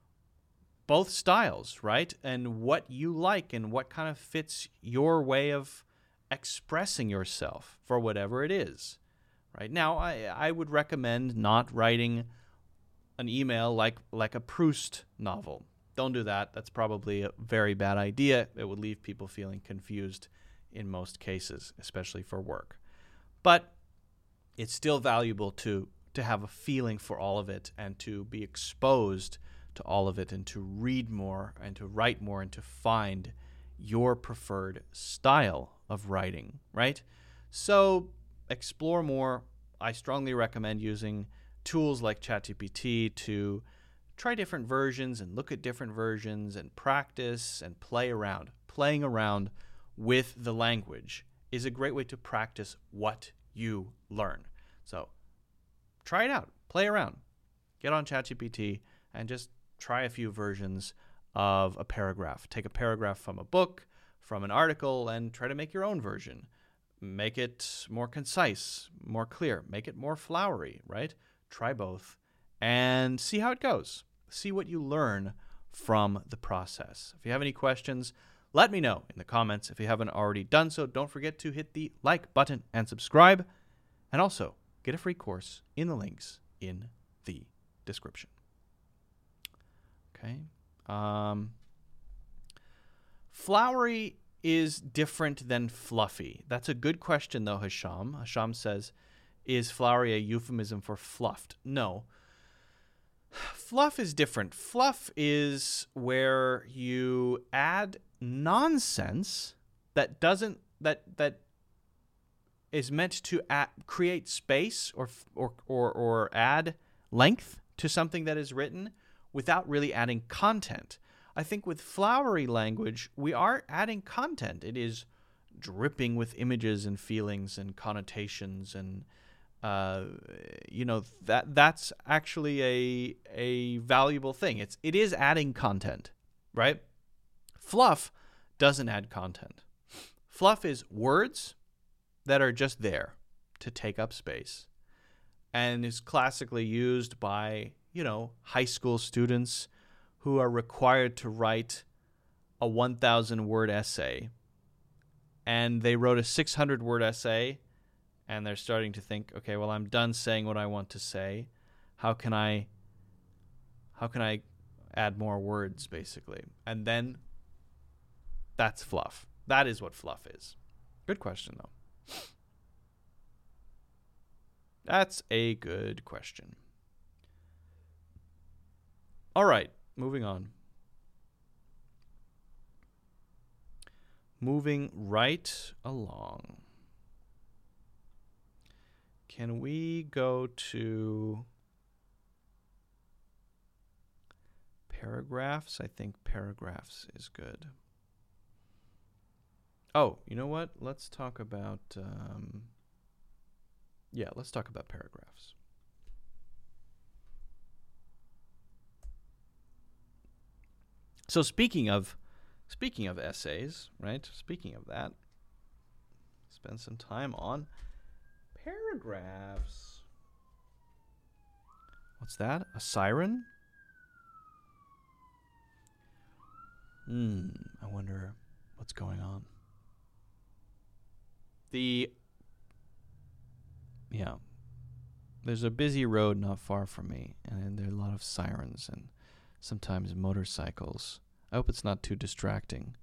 both styles, right? And what you like and what kind of fits your way of expressing yourself for whatever it is. Right now, I would recommend not writing an email like a Proust novel. Don't do that. That's probably a very bad idea. It would leave people feeling confused in most cases, especially for work. But it's still valuable to have a feeling for all of it and to be exposed to all of it and to read more and to write more and to find your preferred style of writing, right? So explore more. I strongly recommend using tools like ChatGPT to try different versions and look at different versions and practice and play around. Playing around with the language is a great way to practice what you learn. So try it out. Play around. Get on ChatGPT and just try a few versions of a paragraph. Take a paragraph from a book, from an article, and try to make your own version. Make it more concise, more clear. Make it more flowery, right? Try both and see how it goes. See what you learn from the process. If you have any questions, let me know in the comments. If you haven't already done so, don't forget to hit the like button and subscribe. And also, get a free course in the links in the description. Okay. Flowery is different than fluffy. That's a good question, though, Hisham. Hisham says, is flowery a euphemism for fluffed? No. Fluff is different. Fluff is where you add nonsense that is meant to create space or add length to something that is written without really adding content. I think with flowery language, we are adding content. It is dripping with images and feelings and connotations and that's actually a valuable thing. It is adding content, right? Fluff doesn't add content. Fluff is words that are just there to take up space and is classically used by, high school students who are required to write a 1,000-word essay. And they wrote a 600-word essay, and they're starting to think, okay, well, I'm done saying what I want to say. How can I add more words, basically? And then that's fluff. That is what fluff is. Good question, though. That's a good question. All right, moving on. Moving right along. Can we go to paragraphs? I think paragraphs is good. Oh, you know what? Let's talk about let's talk about paragraphs. So speaking of essays, right? Speaking of that, spend some time on paragraphs. What's that? A siren? I wonder what's going on. There's a busy road not far from me, and there are a lot of sirens and sometimes motorcycles. I hope it's not too distracting.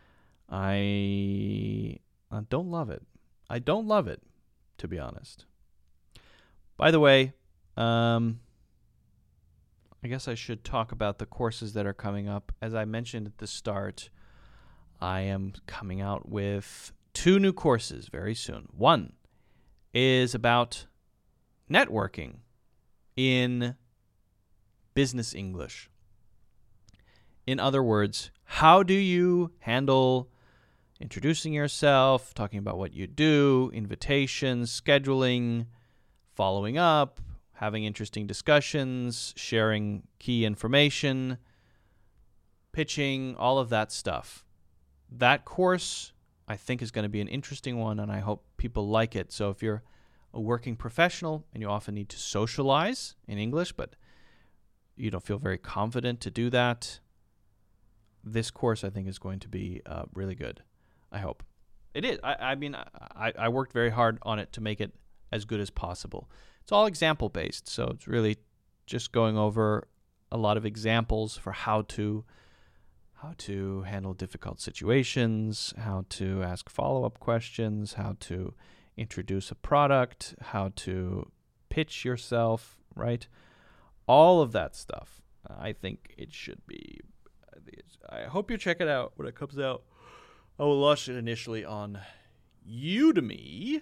I don't love it. I don't love it, to be honest. By the way, I guess I should talk about the courses that are coming up. As I mentioned at the start, I am coming out with 2 new courses very soon. One is about networking in business English. In other words, how do you handle introducing yourself, talking about what you do, invitations, scheduling, following up, having interesting discussions, sharing key information, pitching, all of that stuff. That course, I think, is going to be an interesting one, and I hope people like it. So if you're a working professional and you often need to socialize in English, but you don't feel very confident to do that, this course, I think, is going to be really good. I hope. It is. I mean, I worked very hard on it to make it as good as possible. It's all example-based, so it's really just going over a lot of examples for how to handle difficult situations, how to ask follow-up questions, how to introduce a product, how to pitch yourself, right? All of that stuff. I think it should be. I hope you check it out when it comes out. I will launch it initially on Udemy.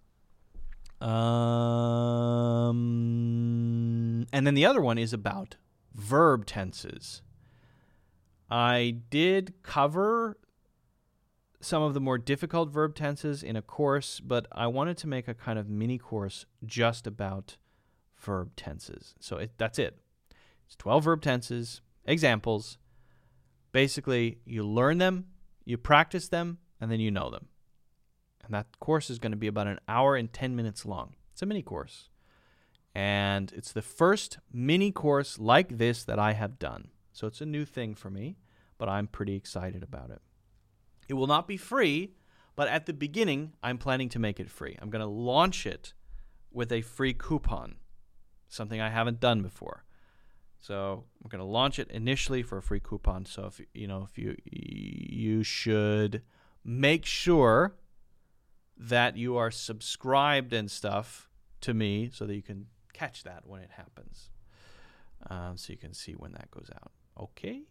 And then the other one is about verb tenses. I did cover some of the more difficult verb tenses in a course, but I wanted to make a kind of mini course just about verb tenses. So that's it. It's 12 verb tenses, examples. Basically, you learn them, you practice them, and then you know them. And that course is going to be about 1 hour and 10 minutes long. It's a mini course. And it's the first mini course like this that I have done. So it's a new thing for me, but I'm pretty excited about it. It will not be free, but at the beginning, I'm planning to make it free. I'm going to launch it with a free coupon, something I haven't done before. So I'm going to launch it initially for a free coupon. So if you should make sure that you are subscribed and stuff to me so that you can catch that when it happens. So you can see when that goes out. Okay.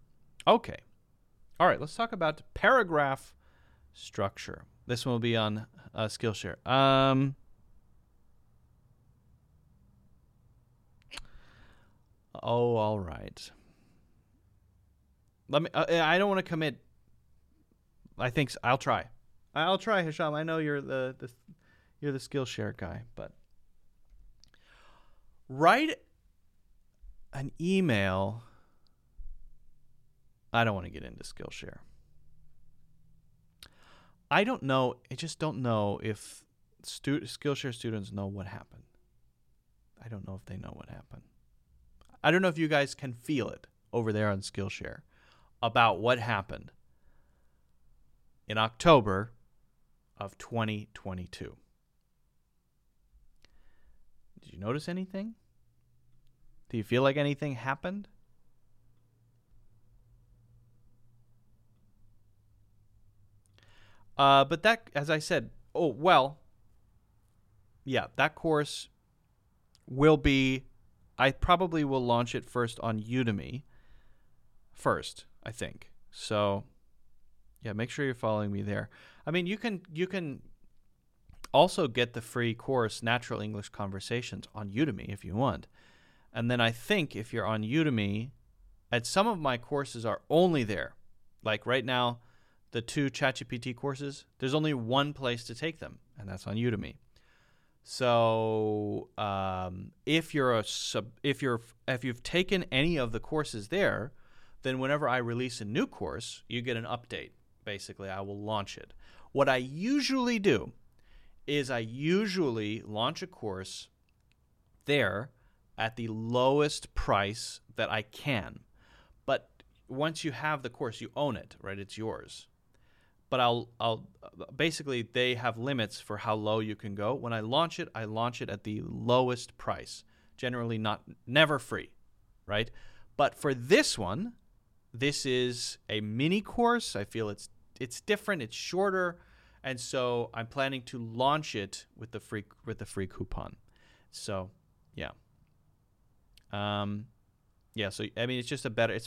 All right, let's talk about paragraph structure. This one will be on Skillshare. All right. Let me. I don't want to commit. I think I'll try. Hisham. I know you're the Skillshare guy, but write an email. I don't want to get into Skillshare. I don't know. I just don't know if Skillshare students know what happened. I don't know if they know what happened. I don't know if you guys can feel it over there on Skillshare about what happened in October of 2022. Did you notice anything? Do you feel like anything happened? But that, as I said, that course will be, I probably will launch it first on Udemy first, I think. So, yeah, make sure you're following me there. I mean, you can also get the free course, Natural English Conversations, on Udemy if you want. And then I think if you're on Udemy, and some of my courses are only there. Like right now, the 2 ChatGPT courses, there's only one place to take them, and that's on Udemy. So if you've taken any of the courses there, then whenever I release a new course, you get an update. Basically, I will launch it. What I usually do is I usually launch a course there at the lowest price that I can. But once you have the course, you own it, right? It's yours. but I'll basically they have limits for how low you can go. When I launch it at the lowest price, generally never free, right? But for this one, this is a mini course. I feel it's different, it's shorter, and so I'm planning to launch it with the free coupon. So, yeah. So I mean, it's just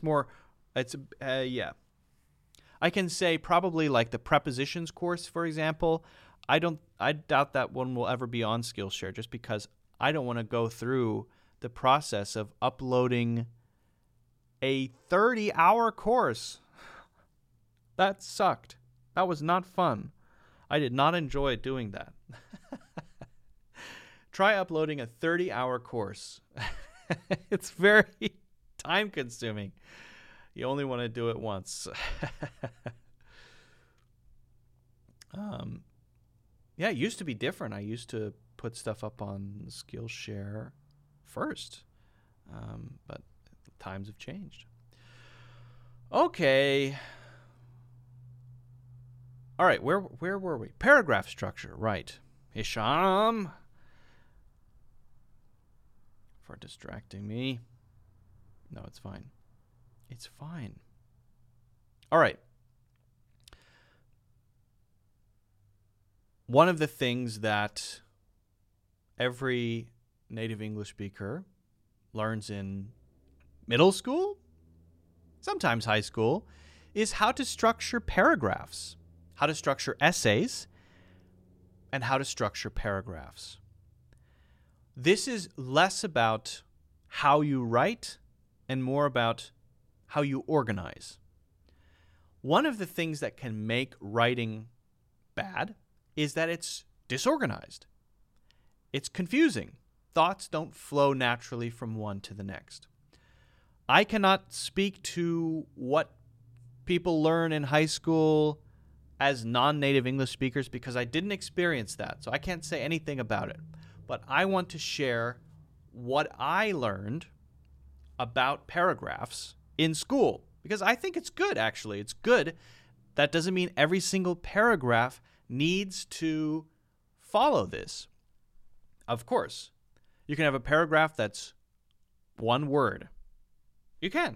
yeah. I can say probably like the prepositions course, for example. I doubt that one will ever be on Skillshare, just because I don't want to go through the process of uploading a 30-hour course. That sucked. That was not fun. I did not enjoy doing that. Try uploading a 30-hour course. It's very time-consuming. You only want to do it once. It used to be different. I used to put stuff up on Skillshare first, but times have changed. Okay. All right, where were we? Paragraph structure, right. Hisham, for distracting me. No, it's fine. It's fine. All right. One of the things that every native English speaker learns in middle school, sometimes high school, is how to structure paragraphs, how to structure essays, and how to structure paragraphs. This is less about how you write and more about how you organize. One of the things that can make writing bad is that it's disorganized. It's confusing. Thoughts don't flow naturally from one to the next. I cannot speak to what people learn in high school as non-native English speakers because I didn't experience that, so I can't say anything about it. But I want to share what I learned about paragraphs in school, because I think it's good, actually. It's good. That doesn't mean every single paragraph needs to follow this. Of course, you can have a paragraph that's one word. You can.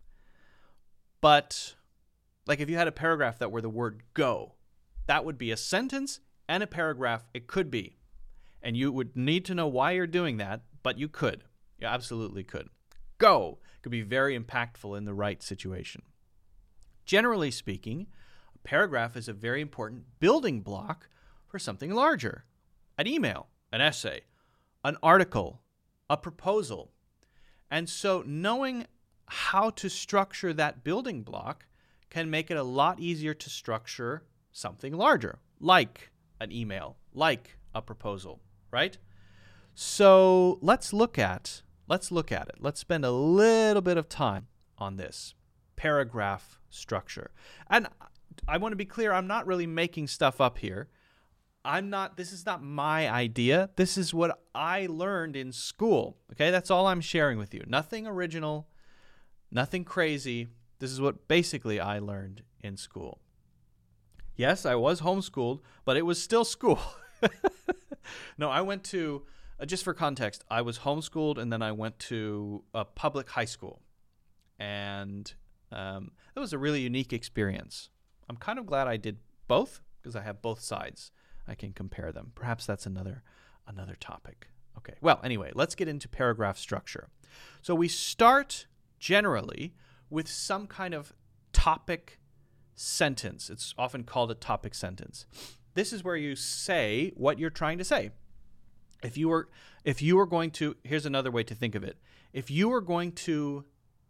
But, like if you had a paragraph that were the word go, that would be a sentence and a paragraph. It could be. And you would need to know why you're doing that, but you could. You absolutely could. Go could be very impactful in the right situation. Generally speaking, a paragraph is a very important building block for something larger. An email, an essay, an article, a proposal. And so knowing how to structure that building block can make it a lot easier to structure something larger, like an email, like a proposal, right? So let's look at it. Let's spend a little bit of time on this paragraph structure. And I want to be clear, I'm not really making stuff up here. This is not my idea. This is what I learned in school. Okay, that's all I'm sharing with you. Nothing original, nothing crazy. This is what basically I learned in school. Yes, I was homeschooled, but it was still school. No, I went to, just for context, I was homeschooled and then I went to a public high school. And that was a really unique experience. I'm kind of glad I did both because I have both sides. I can compare them. Perhaps that's another topic. Okay, well, anyway, let's get into paragraph structure. So we start generally with some kind of topic sentence. It's often called a topic sentence. This is where you say what you're trying to say. If you were going to, here's another way to think of it. If you were going to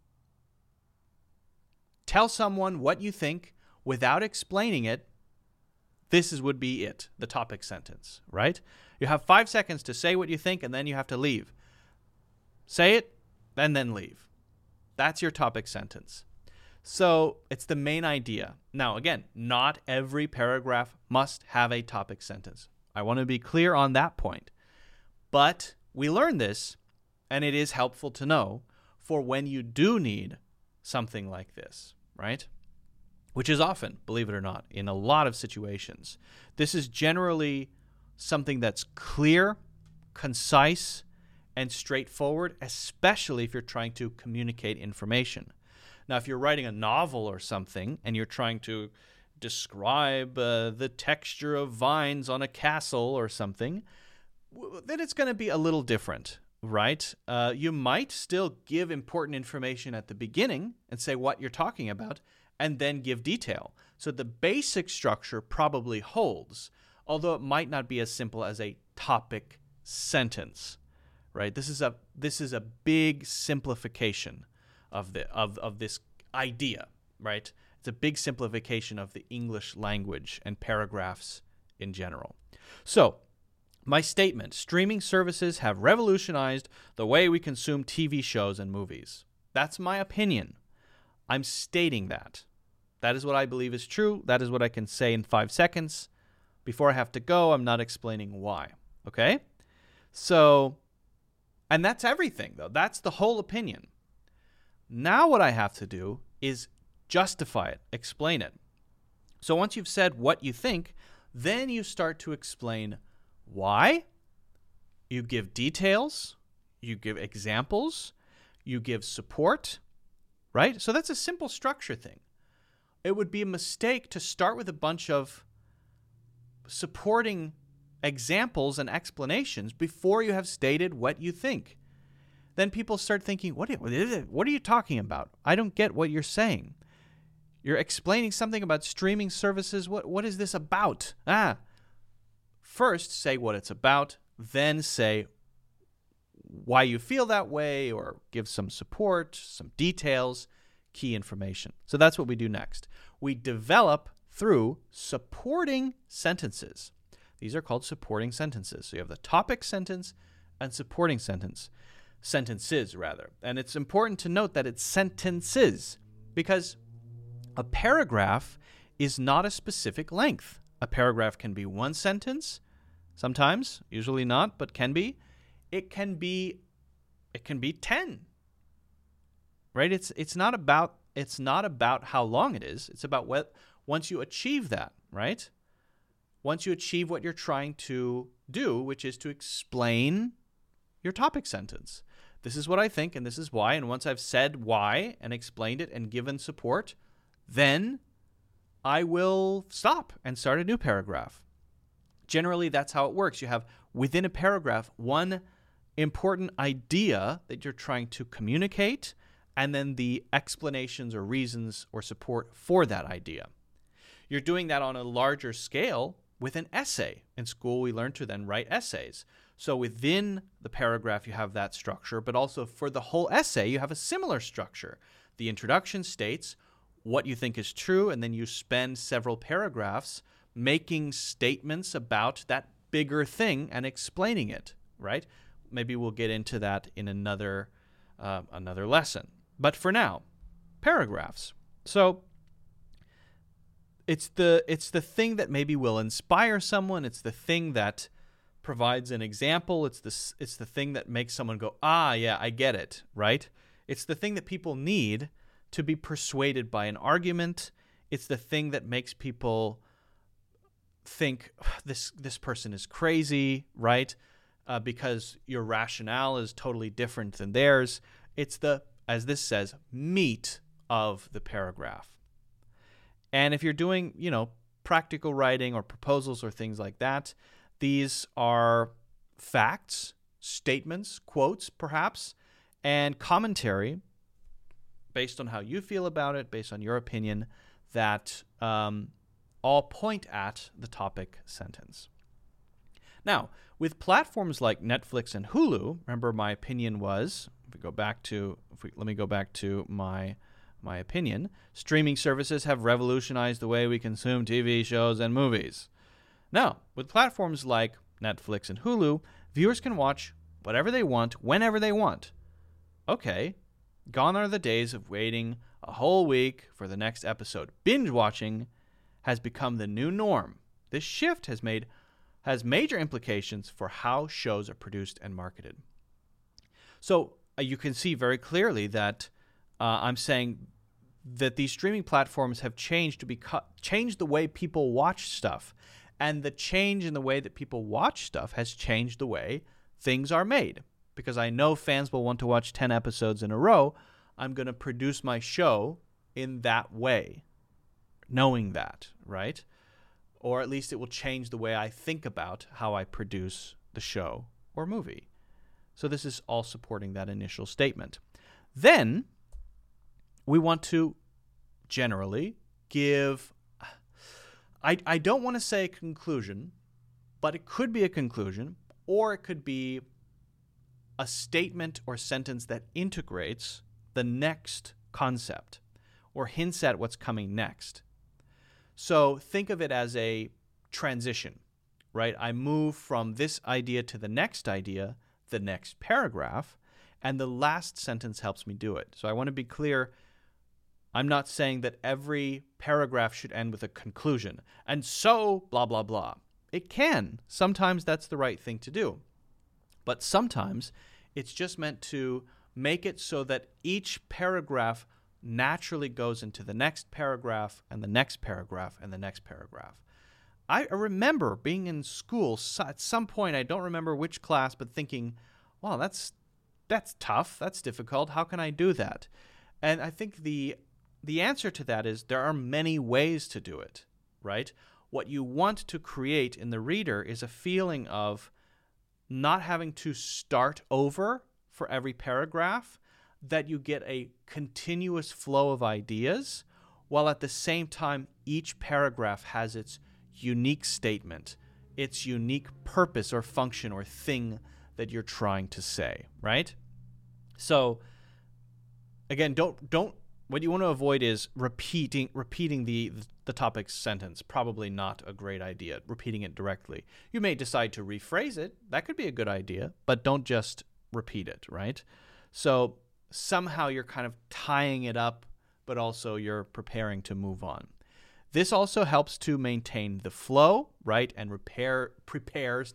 tell someone what you think without explaining it, would be it, the topic sentence, right? You have 5 seconds to say what you think, and then you have to leave. Say it, and then leave. That's your topic sentence. So it's the main idea. Now, again, not every paragraph must have a topic sentence. I want to be clear on that point. But we learn this, and it is helpful to know for when you do need something like this, right? which is often, believe it or not, in a lot of situations. This is generally something that's clear, concise, and straightforward, especially if you're trying to communicate information. Now, if you're writing a novel or something and you're trying to describe the texture of vines on a castle or something, then it's going to be a little different, right? You might still give important information at the beginning and say what you're talking about, and then give detail. So the basic structure probably holds, although it might not be as simple as a topic sentence, right? This is a big simplification of this idea, right? It's a big simplification of the English language and paragraphs in general. So, my statement, streaming services have revolutionized the way we consume TV shows and movies. That's my opinion. I'm stating that. That is what I believe is true. That is what I can say in 5 seconds. Before I have to go, I'm not explaining why. Okay? So, and that's everything, though. That's the whole opinion. Now what I have to do is justify it, explain it. So once you've said what you think, then you start to explain why. You give details, you give examples, you give support, right? So that's a simple structure thing. It would be a mistake to start with a bunch of supporting examples and explanations before you have stated what you think. Then people start thinking, what are you talking about? I don't get what you're saying. You're explaining something about streaming services. What is this about? First, say what it's about, then say why you feel that way, or give some support, some details, key information. So that's what we do next. We develop through supporting sentences. These are called supporting sentences. So you have the topic sentence and supporting sentences rather. And it's important to note that it's sentences, because a paragraph is not a specific length. A paragraph can be one sentence, sometimes, usually not, but can be. It can be 10. Right? It's not about how long it is. It's about once you achieve that, right? Once you achieve what you're trying to do, which is to explain your topic sentence. This is what I think, and this is why. And once I've said why and explained it and given support, then I will stop and start a new paragraph. Generally, that's how it works. You have within a paragraph one important idea that you're trying to communicate, and then the explanations or reasons or support for that idea. You're doing that on a larger scale with an essay. In school, we learn to then write essays. So within the paragraph, you have that structure, but also for the whole essay, you have a similar structure. The introduction states what you think is true, and then you spend several paragraphs making statements about that bigger thing and explaining it, right? Maybe we'll get into that in another lesson. But for now, paragraphs. So it's the thing that maybe will inspire someone. It's the thing that provides an example. It's the thing that makes someone go, yeah, I get it, right? It's the thing that people need to be persuaded by an argument. It's the thing that makes people think this person is crazy, right? Because your rationale is totally different than theirs. It's the, as this says, meat of the paragraph. And if you're doing, practical writing or proposals or things like that, these are facts, statements, quotes perhaps, and commentary based on how you feel about it, based on your opinion, that all point at the topic sentence. Now, with platforms like Netflix and Hulu, remember my opinion was, let me go back to my opinion, streaming services have revolutionized the way we consume TV shows and movies. Now, with platforms like Netflix and Hulu, viewers can watch whatever they want, whenever they want. Okay, gone are the days of waiting a whole week for the next episode. Binge watching has become the new norm. This shift has major implications for how shows are produced and marketed. So you can see very clearly that I'm saying that these streaming platforms have changed changed the way people watch stuff. And the change in the way that people watch stuff has changed the way things are made. Because I know fans will want to watch 10 episodes in a row, I'm going to produce my show in that way, knowing that, right? Or at least it will change the way I think about how I produce the show or movie. So this is all supporting that initial statement. Then we want to generally give, I don't want to say a conclusion, but it could be a conclusion, or it could be a statement or sentence that integrates the next concept or hints at what's coming next. So think of it as a transition, right? I move from this idea to the next idea, the next paragraph, and the last sentence helps me do it. So I want to be clear, I'm not saying that every paragraph should end with a conclusion, and so blah, blah, blah. It can. Sometimes that's the right thing to do. But sometimes it's just meant to make it so that each paragraph naturally goes into the next paragraph and the next paragraph and the next paragraph. I remember being in school at some point, I don't remember which class, but thinking, wow, that's tough, that's difficult, how can I do that? And I think the answer to that is there are many ways to do it, right? What you want to create in the reader is a feeling of not having to start over for every paragraph, that you get a continuous flow of ideas, while at the same time each paragraph has its unique statement, its unique purpose or function or thing that you're trying to say, right? So again, don't what you want to avoid is repeating the topic's sentence. Probably not a great idea, repeating it directly. You may decide to rephrase it. That could be a good idea, but don't just repeat it, right? So somehow you're kind of tying it up, but also you're preparing to move on. This also helps to maintain the flow, right? And prepares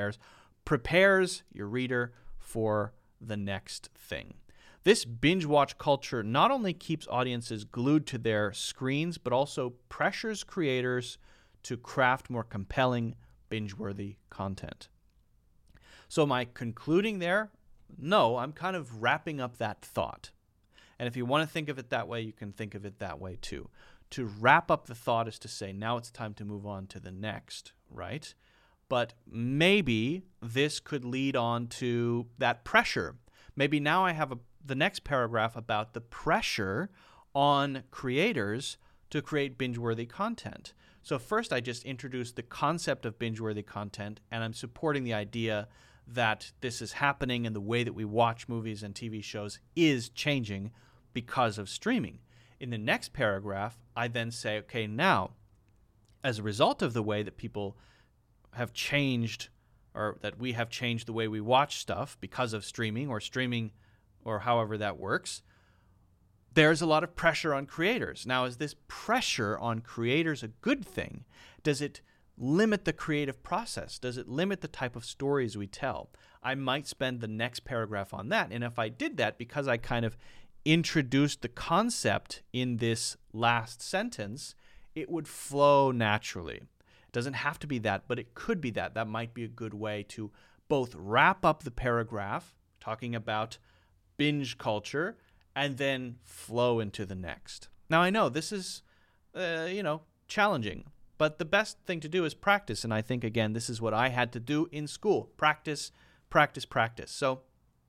your reader for the next thing. This binge watch culture not only keeps audiences glued to their screens, but also pressures creators to craft more compelling, binge-worthy content. So am I concluding there? No, I'm kind of wrapping up that thought. And if you want to think of it that way, you can think of it that way too. To wrap up the thought is to say, now it's time to move on to the next, right? But maybe this could lead on to that pressure. Maybe now I have the next paragraph about the pressure on creators to create binge-worthy content. So first I just introduced the concept of binge-worthy content, and I'm supporting the idea that this is happening and the way that we watch movies and TV shows is changing because of streaming. In the next paragraph, I then say, okay, now, as a result of the way that people have changed, or that we have changed the way we watch stuff because of streaming or however that works, there's a lot of pressure on creators. Now, is this pressure on creators a good thing? Does it limit the creative process? Does it limit the type of stories we tell? I might spend the next paragraph on that. And if I did that, because I kind of introduced the concept in this last sentence, it would flow naturally. It doesn't have to be that, but it could be that. That might be a good way to both wrap up the paragraph, talking about binge culture, and then flow into the next. Now, I know this is, challenging, but the best thing to do is practice. And I think, again, this is what I had to do in school. Practice, practice, practice. So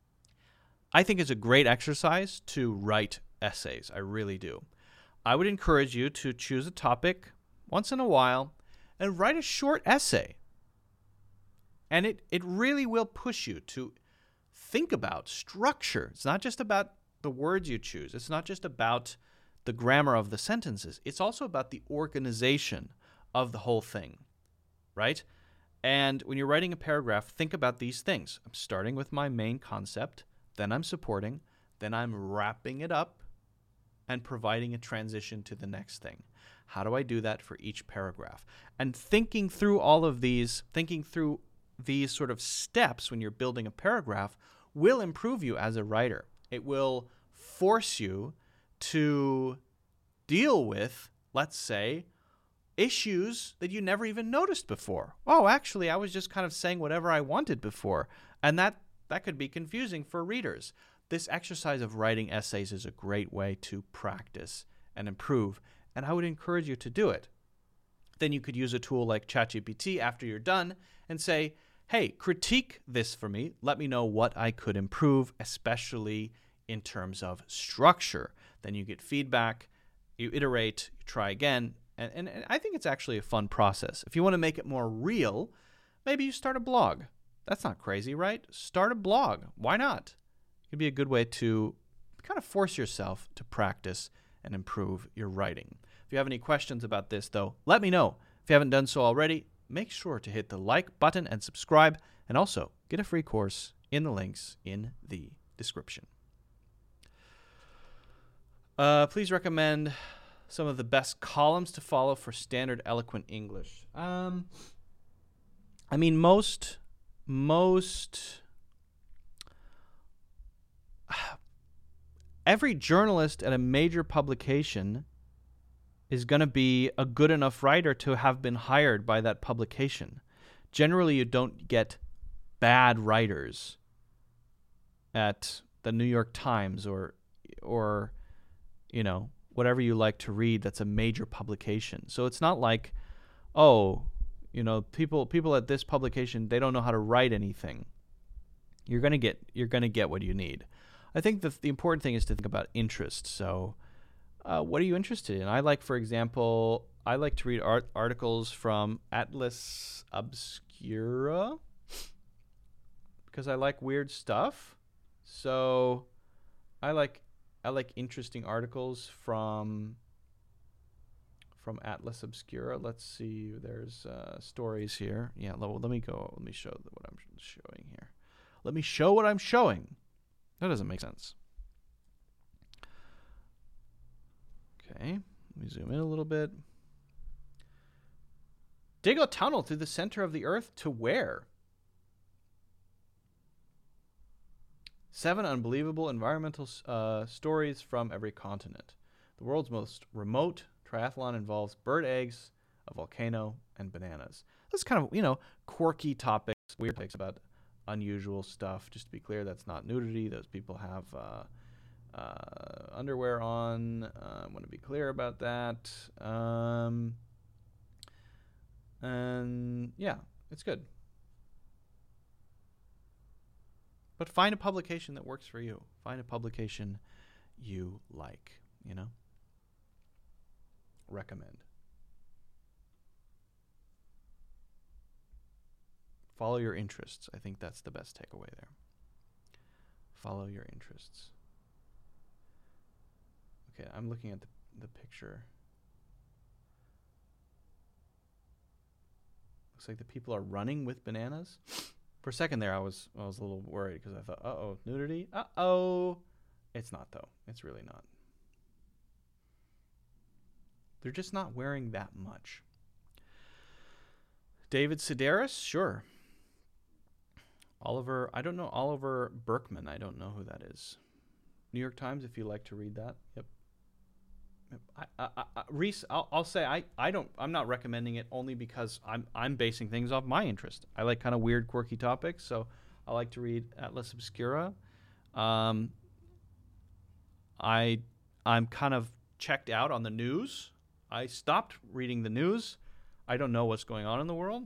I think it's a great exercise to write essays. I really do. I would encourage you to choose a topic once in a while and write a short essay. And it really will push you to think about structure. It's not just about the words you choose. It's not just about the grammar of the sentences. It's also about the organization of the whole thing, right? And when you're writing a paragraph, think about these things. I'm starting with my main concept, then I'm supporting, then I'm wrapping it up and providing a transition to the next thing. How do I do that for each paragraph? And thinking through all of these, thinking through these sort of steps when you're building a paragraph will improve you as a writer. It will force you to deal with, let's say, issues that you never even noticed before. Oh, actually, I was just kind of saying whatever I wanted before. And that could be confusing for readers. This exercise of writing essays is a great way to practice and improve, and I would encourage you to do it. Then you could use a tool like ChatGPT after you're done and say, hey, critique this for me. Let me know what I could improve, especially in terms of structure. Then you get feedback, you iterate, you try again, and I think it's actually a fun process. If you want to make it more real, maybe you start a blog. That's not crazy, right? Start a blog. Why not? It could be a good way to kind of force yourself to practice and improve your writing. If you have any questions about this, though, let me know. If you haven't done so already, make sure to hit the like button and subscribe, and also get a free course in the links in the description. Please recommend some of the best columns to follow for standard eloquent English. Every journalist at a major publication is going to be a good enough writer to have been hired by that publication. Generally, you don't get bad writers at the New York Times or whatever you like to read that's a major publication. So it's not like, people at this publication, they don't know how to write anything. You're going to get what you need. I think the important thing is to think about interest. So what are you interested in? For example, I like to read articles from Atlas Obscura because I like weird stuff. So I like interesting articles from Atlas Obscura. Let's see. There's stories here. Yeah, let me go. Let me show what I'm showing here. Let me show what I'm showing. That doesn't make sense. Okay, let me zoom in a little bit. Dig a tunnel through the center of the earth to where? 7 unbelievable environmental stories from every continent. The world's most remote triathlon involves bird eggs, a volcano, and bananas. That's kind of, quirky topics, weird topics about unusual stuff. Just to be clear, that's not nudity. Those people have underwear on. I want to be clear about that. And yeah, it's good. But find a publication that works for you. Find a publication you like, Recommend. Follow your interests. I think that's the best takeaway there. Follow your interests. Okay, I'm looking at the picture. Looks like the people are running with bananas. For a second there, I was a little worried because I thought, uh-oh, nudity? Uh-oh. It's not, though. It's really not. They're just not wearing that much. David Sedaris? Sure. I don't know Oliver Berkman. I don't know who that is. New York Times, if you like to read that. Yep. Reese, I'll say I'm not recommending it only because I'm basing things off my interest. I like kind of weird, quirky topics, so I like to read Atlas Obscura. I'm kind of checked out on the news. I stopped reading the news. I don't know what's going on in the world.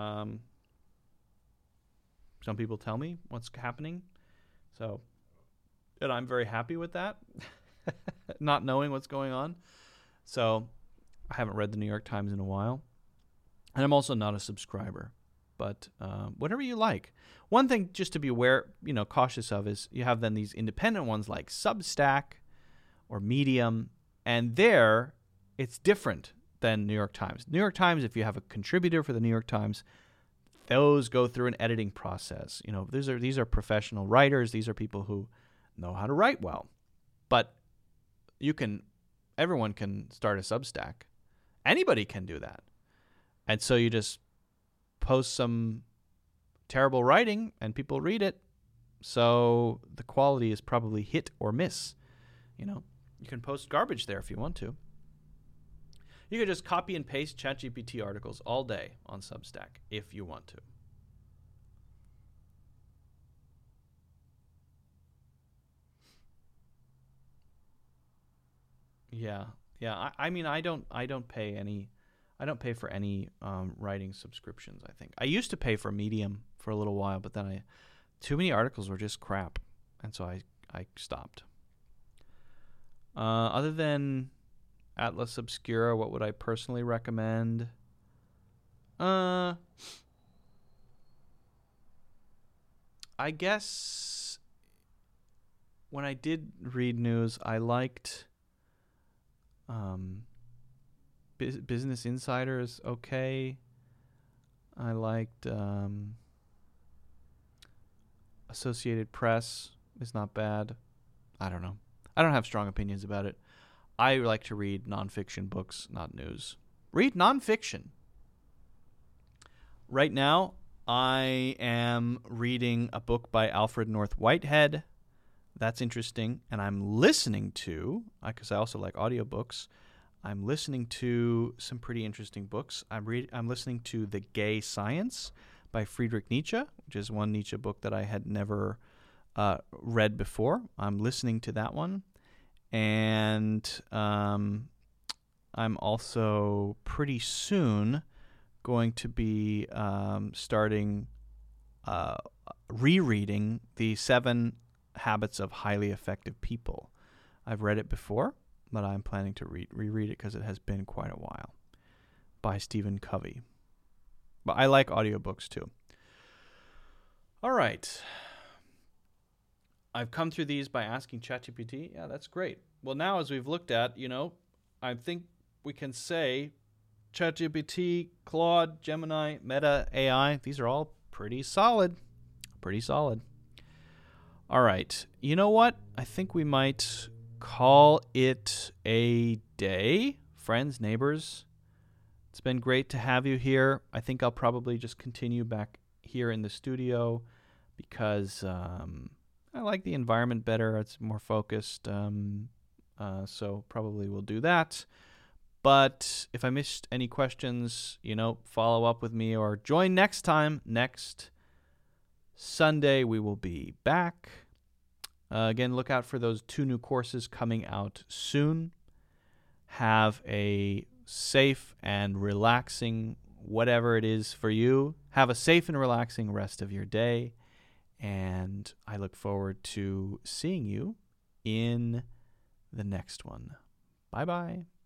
Some people tell me what's happening, and I'm very happy with that. Not knowing what's going on. So I haven't read the New York Times in a while. And I'm also not a subscriber. But whatever you like. One thing just to be cautious of is you have then these independent ones like Substack or Medium. And there, it's different than New York Times. New York Times, if you have a contributor for the New York Times, those go through an editing process. These are professional writers. These are people who know how to write well. But everyone can start a Substack. Anybody can do that. And so you just post some terrible writing and people read it. So the quality is probably hit or miss. You can post garbage there if you want to. You could just copy and paste ChatGPT articles all day on Substack if you want to. Yeah, yeah. I mean, I don't pay for any writing subscriptions. I think I used to pay for Medium for a little while, but then too many articles were just crap, and so I stopped. Other than Atlas Obscura, what would I personally recommend? I guess when I did read news, I liked Business Insider is okay. I liked Associated Press is not bad. I don't know. I don't have strong opinions about it. I like to read nonfiction books, not news. Read nonfiction. Right now, I am reading a book by Alfred North Whitehead. That's interesting. And I'm listening to, because I also like audiobooks, I'm listening to some pretty interesting books. I'm listening to The Gay Science by Friedrich Nietzsche, which is one Nietzsche book that I had never read before. I'm listening to that one. And I'm also pretty soon going to be starting rereading The 7 Habits of Highly Effective People. I've read it before, but I'm planning to reread it because it has been quite a while, by Stephen Covey. But I like audiobooks too. All right. I've come through these by asking ChatGPT. Yeah, that's great. Well, now as we've looked at, I think we can say ChatGPT, Claude, Gemini, Meta, AI, these are all pretty solid. Pretty solid. All right. You know what? I think we might call it a day. Friends, neighbors, it's been great to have you here. I think I'll probably just continue back here in the studio because I like the environment better. It's more focused. So probably we'll do that. But if I missed any questions, follow up with me or join next time. Next Sunday, we will be back. Again, look out for those 2 new courses coming out soon. Have a safe and relaxing, whatever it is for you. Have a safe and relaxing rest of your day. And I look forward to seeing you in the next one. Bye-bye.